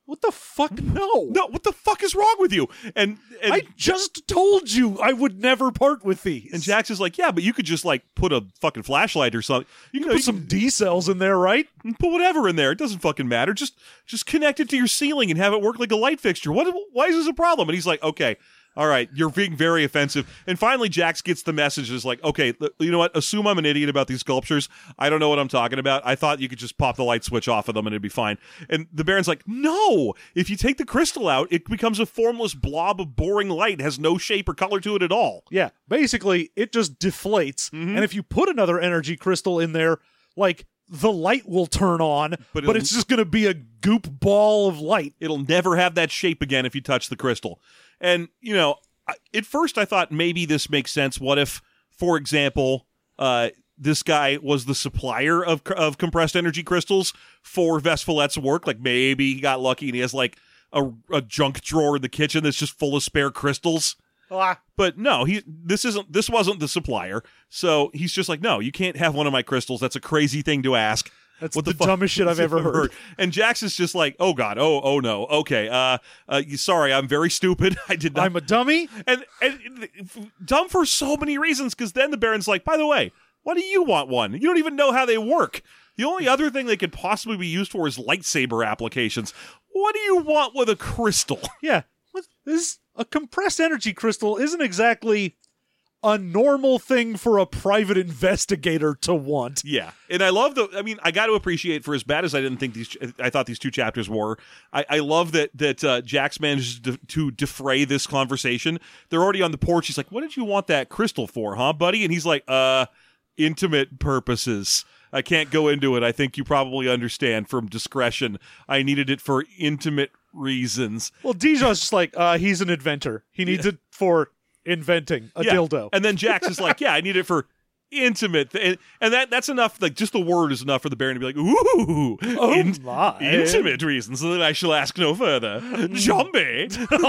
What the fuck? No. No, what the fuck is wrong with you? And, and I just told you I would never part with these. And Jax is like, yeah, but you could just like put a fucking flashlight or something. You can put you some can D cells in there, right? put whatever in there. It doesn't fucking matter. Just just connect it to your ceiling and have it work like a light fixture. What? Why is this a problem? And he's like, okay. All right, you're being very offensive. And finally, Jax gets the message. Is like, okay, you know what? Assume I'm an idiot about these sculptures. I don't know what I'm talking about. I thought you could just pop the light switch off of them and it'd be fine. And the Baron's like, no. If you take the crystal out, it becomes a formless blob of boring light. It has no shape or color to it at all. Yeah, basically, it just deflates. Mm-hmm. And if you put another energy crystal in there, like, the light will turn on, But but, it'll- it's just going to be a goop ball of light. It'll never have that shape again if you touch the crystal. And, you know, I- at first I thought maybe this makes sense. What if, for example, uh, this guy was the supplier of of compressed energy crystals for Vesphalet's work? Like maybe he got lucky and he has like a, a junk drawer in the kitchen that's just full of spare crystals. Ah, But no, he this isn't this wasn't the supplier. So he's just like, no, you can't have one of my crystals. That's a crazy thing to ask. that's What the, the fuck- dumbest shit I've ever heard. And Jax is just like, oh god, oh oh no, okay, uh, uh, you- sorry, I'm very stupid. I did not. I'm a dummy. and and dumb for so many reasons. Because then the Baron's like, by the way, why do you want one? You don't even know how they work. The only other thing they could possibly be used for is lightsaber applications. What do you want with a crystal? Yeah. What, this a compressed energy crystal isn't exactly a normal thing for a private investigator to want. Yeah, and I love the. I mean, I got to appreciate, for as bad as I didn't think these, I thought these two chapters were. I, I love that that uh, Jax managed to, to defray this conversation. They're already on the porch. He's like, "What did you want that crystal for, huh, buddy?" And he's like, "Uh, intimate purposes. I can't go into it. I think you probably understand from discretion. I needed it for intimate reasons." Well, Dijon's just like, uh, he's an inventor. He needs it for inventing a Yeah. dildo. And then Jax is like, "Yeah, I need it for." Intimate, and, and that that's enough. Like just the word is enough for the Baron to be like, "Ooh, Oh in- my. intimate reasons, so that I shall ask no further." Zombie,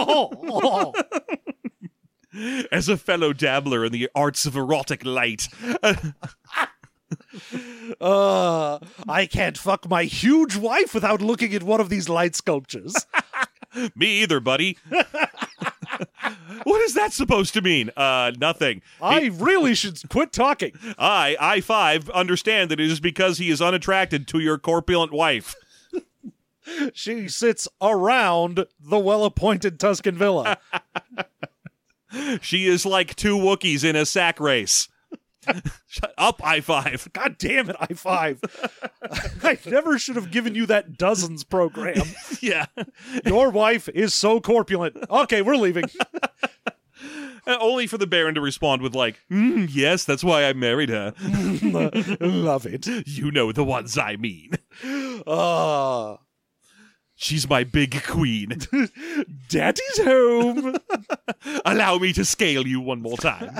oh, oh. as a fellow dabbler in the arts of erotic light, Uh, I can't fuck my huge wife without looking at one of these light sculptures. me either, buddy. What is that supposed to mean? Uh, nothing. I really should quit talking. I, I five, understand that it is because he is unattracted to your corpulent wife. She sits around the well-appointed Tuscan villa. She is like two Wookiees in a sack race. Shut up, I five. God damn it, I five. I never should have given you that dozens program. Yeah. Your wife is so corpulent. Okay, we're leaving. Uh, Only for the Baron to respond with like, mm, yes, that's why I married her. Love it. You know the ones I mean. Uh, She's my big queen. Daddy's home. Allow me to scale you one more time.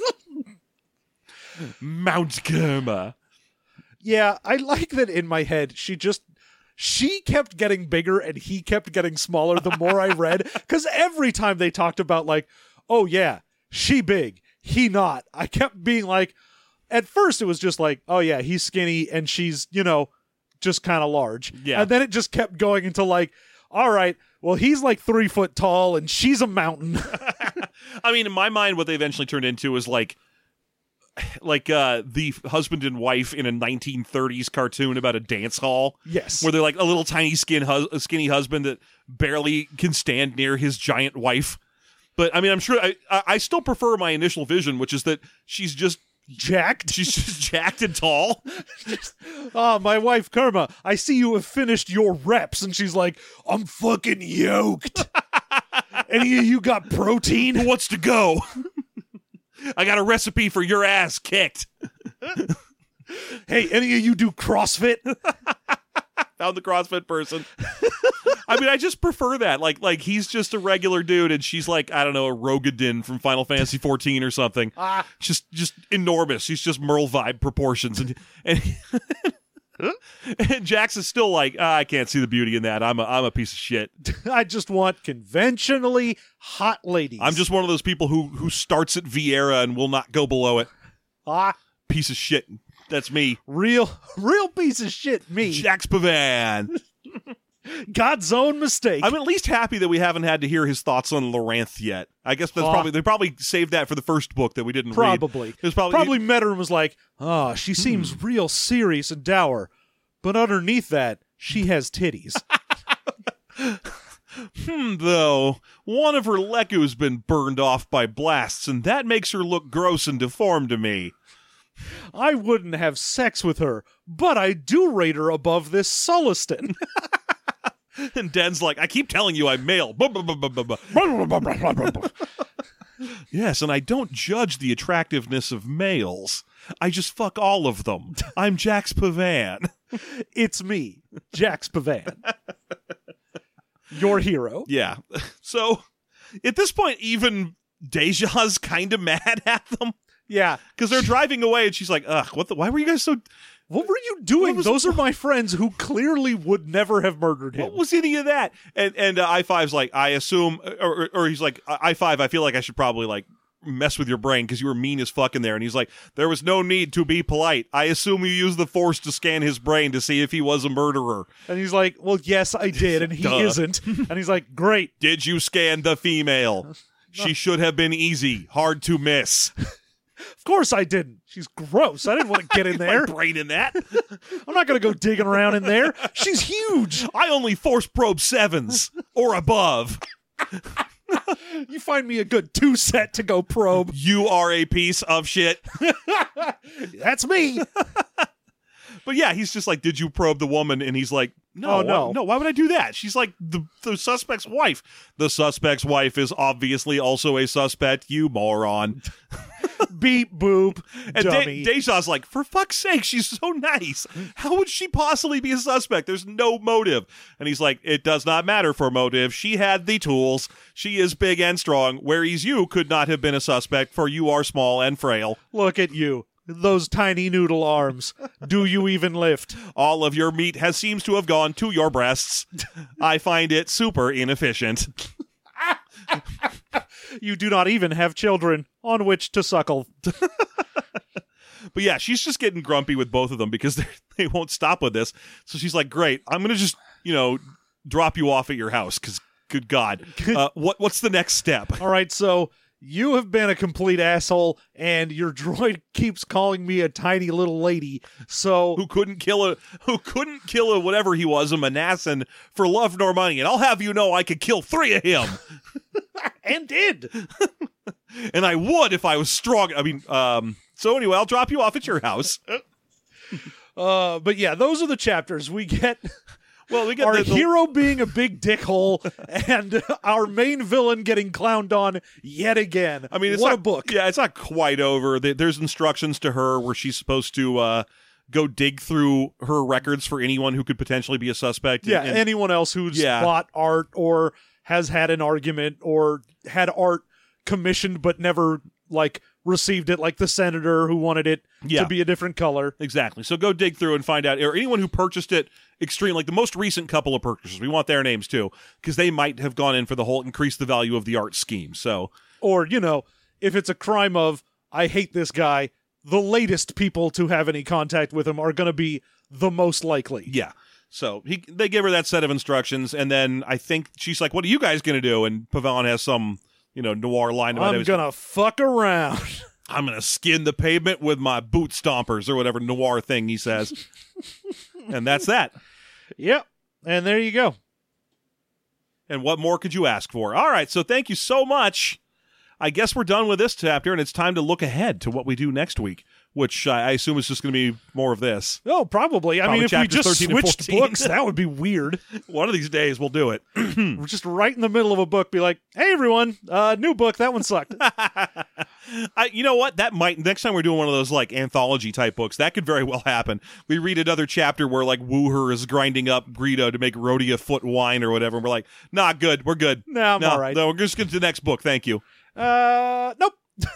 Mount Kerma. Yeah, I like that in my head. She just. She kept getting bigger and he kept getting smaller the more I read. Because every time they talked about, like, oh, yeah, she big, he not. I kept being like, at first it was just like, oh, yeah, he's skinny and she's, you know, just kind of large. Yeah. And then it just kept going into like, all right, well, he's like three foot tall and she's a mountain. I mean, in my mind, what they eventually turned into is like, like uh, the husband and wife in a nineteen thirties cartoon about a dance hall. Yes. Where they're like a little tiny skin hus- skinny husband that barely can stand near his giant wife. But I mean, I'm sure I, I I still prefer my initial vision, which is that she's just Jacked. she's just jacked and tall. Oh, my wife, Kerma, I see you have finished your reps. And she's like, I'm fucking yoked. Any of you got protein? Who wants to go? I got a recipe for your ass kicked. Hey, any of you do CrossFit? Found the CrossFit person. I mean, I just prefer that. Like, like he's just a regular dude, and she's like, I don't know, a Rogadin from Final Fantasy fourteen or something. Ah. Just, just enormous. She's just Merle vibe proportions, and and, and Jax is still like, ah, I can't see the beauty in that. I'm a, I'm a piece of shit. I just want conventionally hot ladies. I'm just one of those people who who starts at Vieira and will not go below it. ah, Piece of shit. That's me, real, real piece of shit. Me. Jax Pavan. God's own mistake. I'm at least happy that we haven't had to hear his thoughts on Loranth yet. I guess that's Oh. probably they probably saved that for the first book that we didn't Probably. read. It was probably Probably met her and was like, oh, she seems real serious and dour. But underneath that, she has titties. Hmm, though, one of her Leku's been burned off by blasts, and that makes her look gross and deformed to me. I wouldn't have sex with her, but I do rate her above this Sulliston. And Den's like, I keep telling you I'm male. Buh, buh, buh, buh, buh, buh. Yes, and I don't judge the attractiveness of males. I just fuck all of them. I'm Jax Pavan. It's me, Jax Pavan. Your hero. Yeah. So, at this point, even Deja's kind of mad at them. Yeah. Because they're driving away, and she's like, ugh, what the, why were you guys so... What were you doing? What was- Those are my friends who clearly would never have murdered him. What was any of that? And and uh, I five's like, I assume, or, or, or he's like, I five, I feel like I should probably, like, mess with your brain because you were mean as fuck in there. And he's like, there was no need to be polite. I assume you used the Force to scan his brain to see if he was a murderer. And he's like, well, yes, I did, and he Duh. isn't. And he's like, great. Did you scan the female? She should have been easy, hard to miss. Of course I didn't. She's gross. I didn't want to get in there. My brain in that. I'm not going to go digging around in there. She's huge. I only Force probe sevens or above. You find me a good two set to go probe. You are a piece of shit. That's me. But yeah, he's just like, did you probe the woman? And he's like, no, Oh, no. why, no. Why would I do that? She's like the, the suspect's wife. The suspect's wife is obviously also a suspect, you moron. Beep boop. And Dummy. De- Deja's like, for fuck's sake, she's so nice. How would she possibly be a suspect? There's no motive. And he's like, it does not matter for motive. She had the tools. She is big and strong, whereas you could not have been a suspect, for you are small and frail. Look at you. Those tiny noodle arms. Do you even lift? All of your meat has seems to have gone to your breasts. I find it super inefficient. You do not even have children on which to suckle. But yeah, she's just getting grumpy with both of them because they they won't stop with this. So she's like, great, I'm going to just, you know, drop you off at your house because, good God. Uh, what What's the next step? All right, so you have been a complete asshole, and your droid keeps calling me a tiny little lady. So Who couldn't kill a who couldn't kill a whatever he was, a Manassan, for love nor money. And I'll have you know I could kill three of him. and did. And I would if I was strong. I mean, um, so anyway, I'll drop you off at your house. Uh, but yeah, those are the chapters. We get Well, we get our the, the, hero being a big dickhole, and our main villain getting clowned on yet again. I mean, it's what not, a book. Yeah, it's not quite over. There- There's instructions to her where she's supposed to uh, go dig through her records for anyone who could potentially be a suspect. Yeah, And- anyone else who's Yeah. bought art or has had an argument or had art commissioned but never like received it, like the senator who wanted it Yeah. to be a different color. Exactly. So go dig through and find out, or anyone who purchased it extreme, like the most recent couple of purchasers. We want their names too, because they might have gone in for the whole increase the value of the art scheme. So Or, you know, if it's a crime of, I hate this guy, the latest people to have any contact with him are going to be the most likely. yeah. So he, they give her that set of instructions, and then I think she's like, "What are you guys going to do?" And Pavan has some, you know, noir line about I'm it. going to fuck around. I'm going to skin the pavement with my boot stompers, or whatever noir thing he says. And that's that. Yep. And there you go. And what more could you ask for? All right, so thank you so much. I guess we're done with this chapter, and it's time to look ahead to what we do next week, which I assume is just going to be more of this. Oh, probably. I Probably mean, if we chapters just thirteen and switched fourteen. books, that would be weird. One of these days, we'll do it. We're just right in the middle of a book, be like, hey, everyone, uh, new book. That one sucked. I, you know what? That might, next time we're doing one of those like anthology type books, that could very well happen. We read another chapter where like Wooher is grinding up Greedo to make Rhodia foot wine or whatever, and we're like, nah, good, we're good. No, I'm no, all right. No, we're just going to the next book. Thank you. Uh, nope.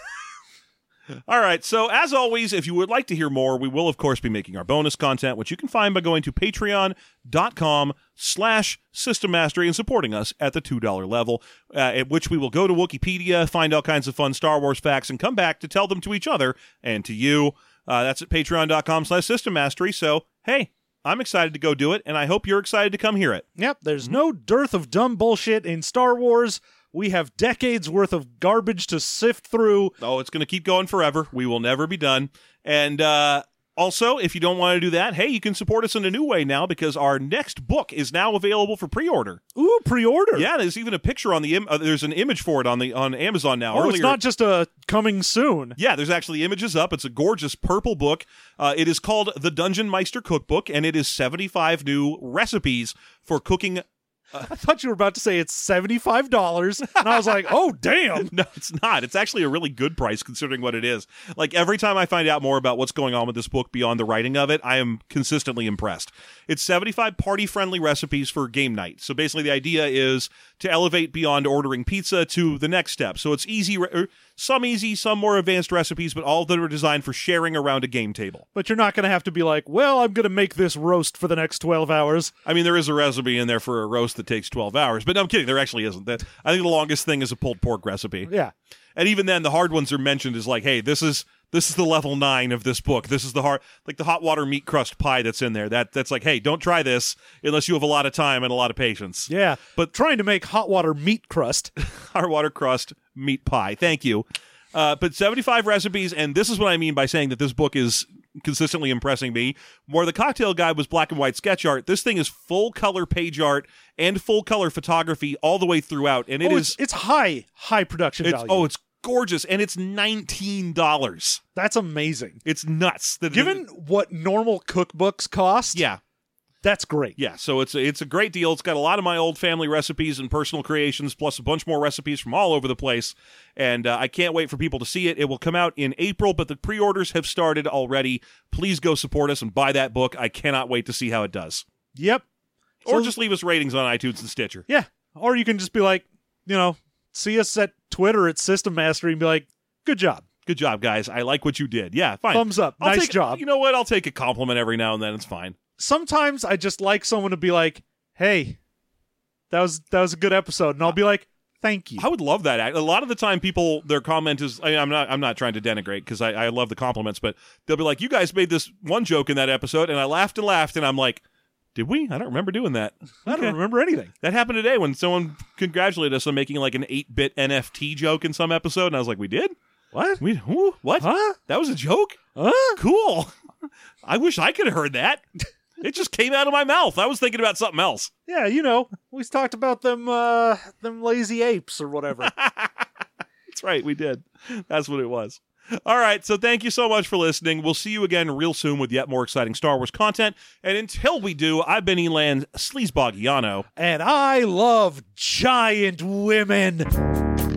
All right, so as always, if you would like to hear more, we will, of course, be making our bonus content, which you can find by going to patreon.com slash System Mastery and supporting us at the two dollar level, uh, at which we will go to Wikipedia, find all kinds of fun Star Wars facts, and come back to tell them to each other and to you. Uh, that's at patreon.com slash System Mastery, so, hey, I'm excited to go do it, and I hope you're excited to come hear it. Yep, there's no dearth of dumb bullshit in Star Wars. We have decades worth of garbage to sift through. Oh, it's going to keep going forever. We will never be done. And uh, also, if you don't want to do that, hey, you can support us in a new way now because our next book is now available for pre-order. Ooh, pre-order. Yeah, there's even a picture on the Im- uh, there's an image for it on the on Amazon now. Oh, Earlier, it's not just a coming soon. Yeah, there's actually images up. It's a gorgeous purple book. Uh, it is called The Dungeon Meister Cookbook, and it is seventy-five new recipes for cooking. I thought you were about to say it's seventy-five dollars, and I was like, oh, damn. No, it's not. It's actually a really good price considering what it is. Like, every time I find out more about what's going on with this book beyond the writing of it, I am consistently impressed. It's seventy-five party-friendly recipes for game night. So basically the idea is to elevate beyond ordering pizza to the next step. So it's easy, re- some easy, some more advanced recipes, but all of them are designed for sharing around a game table. But you're not going to have to be like, well, I'm going to make this roast for the next twelve hours. I mean, there is a recipe in there for a roast that takes twelve hours, but no, I'm kidding. There actually isn't. That I think the longest thing is a pulled pork recipe. Yeah. And even then, the hard ones are mentioned as like, hey, this is this is the level nine of this book. This is the hard, like the hot water meat crust pie that's in there. That that's like, hey, don't try this unless you have a lot of time and a lot of patience. Yeah. But trying to make hot water meat crust. hot water crust meat pie. Thank you. Uh, but seventy-five recipes, and this is what I mean by saying that this book is consistently impressing me. Where the cocktail guide was black and white sketch art, this thing is full color page art and full color photography all the way throughout, and it oh, is it's, it's high, high production it's, value. oh, it's gorgeous, and it's nineteen dollars. That's amazing. It's nuts. That Given what normal cookbooks cost, yeah. that's great. Yeah, so it's a, it's a great deal. It's got a lot of my old family recipes and personal creations, plus a bunch more recipes from all over the place. And uh, I can't wait for people to see it. It will come out in April, but the pre-orders have started already. Please go support us and buy that book. I cannot wait to see how it does. Yep. Or So- just leave us ratings on iTunes and Stitcher. Yeah. Or you can just be like, you know, see us at Twitter at System Mastery and be like, good job. Good job, guys. I like what you did. Yeah, fine. Thumbs up. I'll Nice take- job. You know what? I'll take a compliment every now and then. It's fine. Sometimes I just like someone to be like, hey, that was that was a good episode. And I'll be like, thank you. I would love that. A lot of the time, people, their comment is, I, I'm not I'm not trying to denigrate because I, I love the compliments, but they'll be like, you guys made this one joke in that episode, and I laughed and laughed, and I'm like, did we? I don't remember doing that. I Okay. don't remember anything. That happened today when someone congratulated us on making like an eight-bit N F T joke in some episode, and I was like, we did? What? We who? What? Huh? That was a joke? Huh? Cool. I wish I could have heard that. It just came out of my mouth. I was thinking about something else. Yeah, you know, we talked about them uh them lazy apes or whatever. That's right, we did. That's what it was. All right, so thank you so much for listening. We'll see you again real soon with yet more exciting Star Wars content. And until we do, I've been Elan Sleazeboggiano. And I love giant women.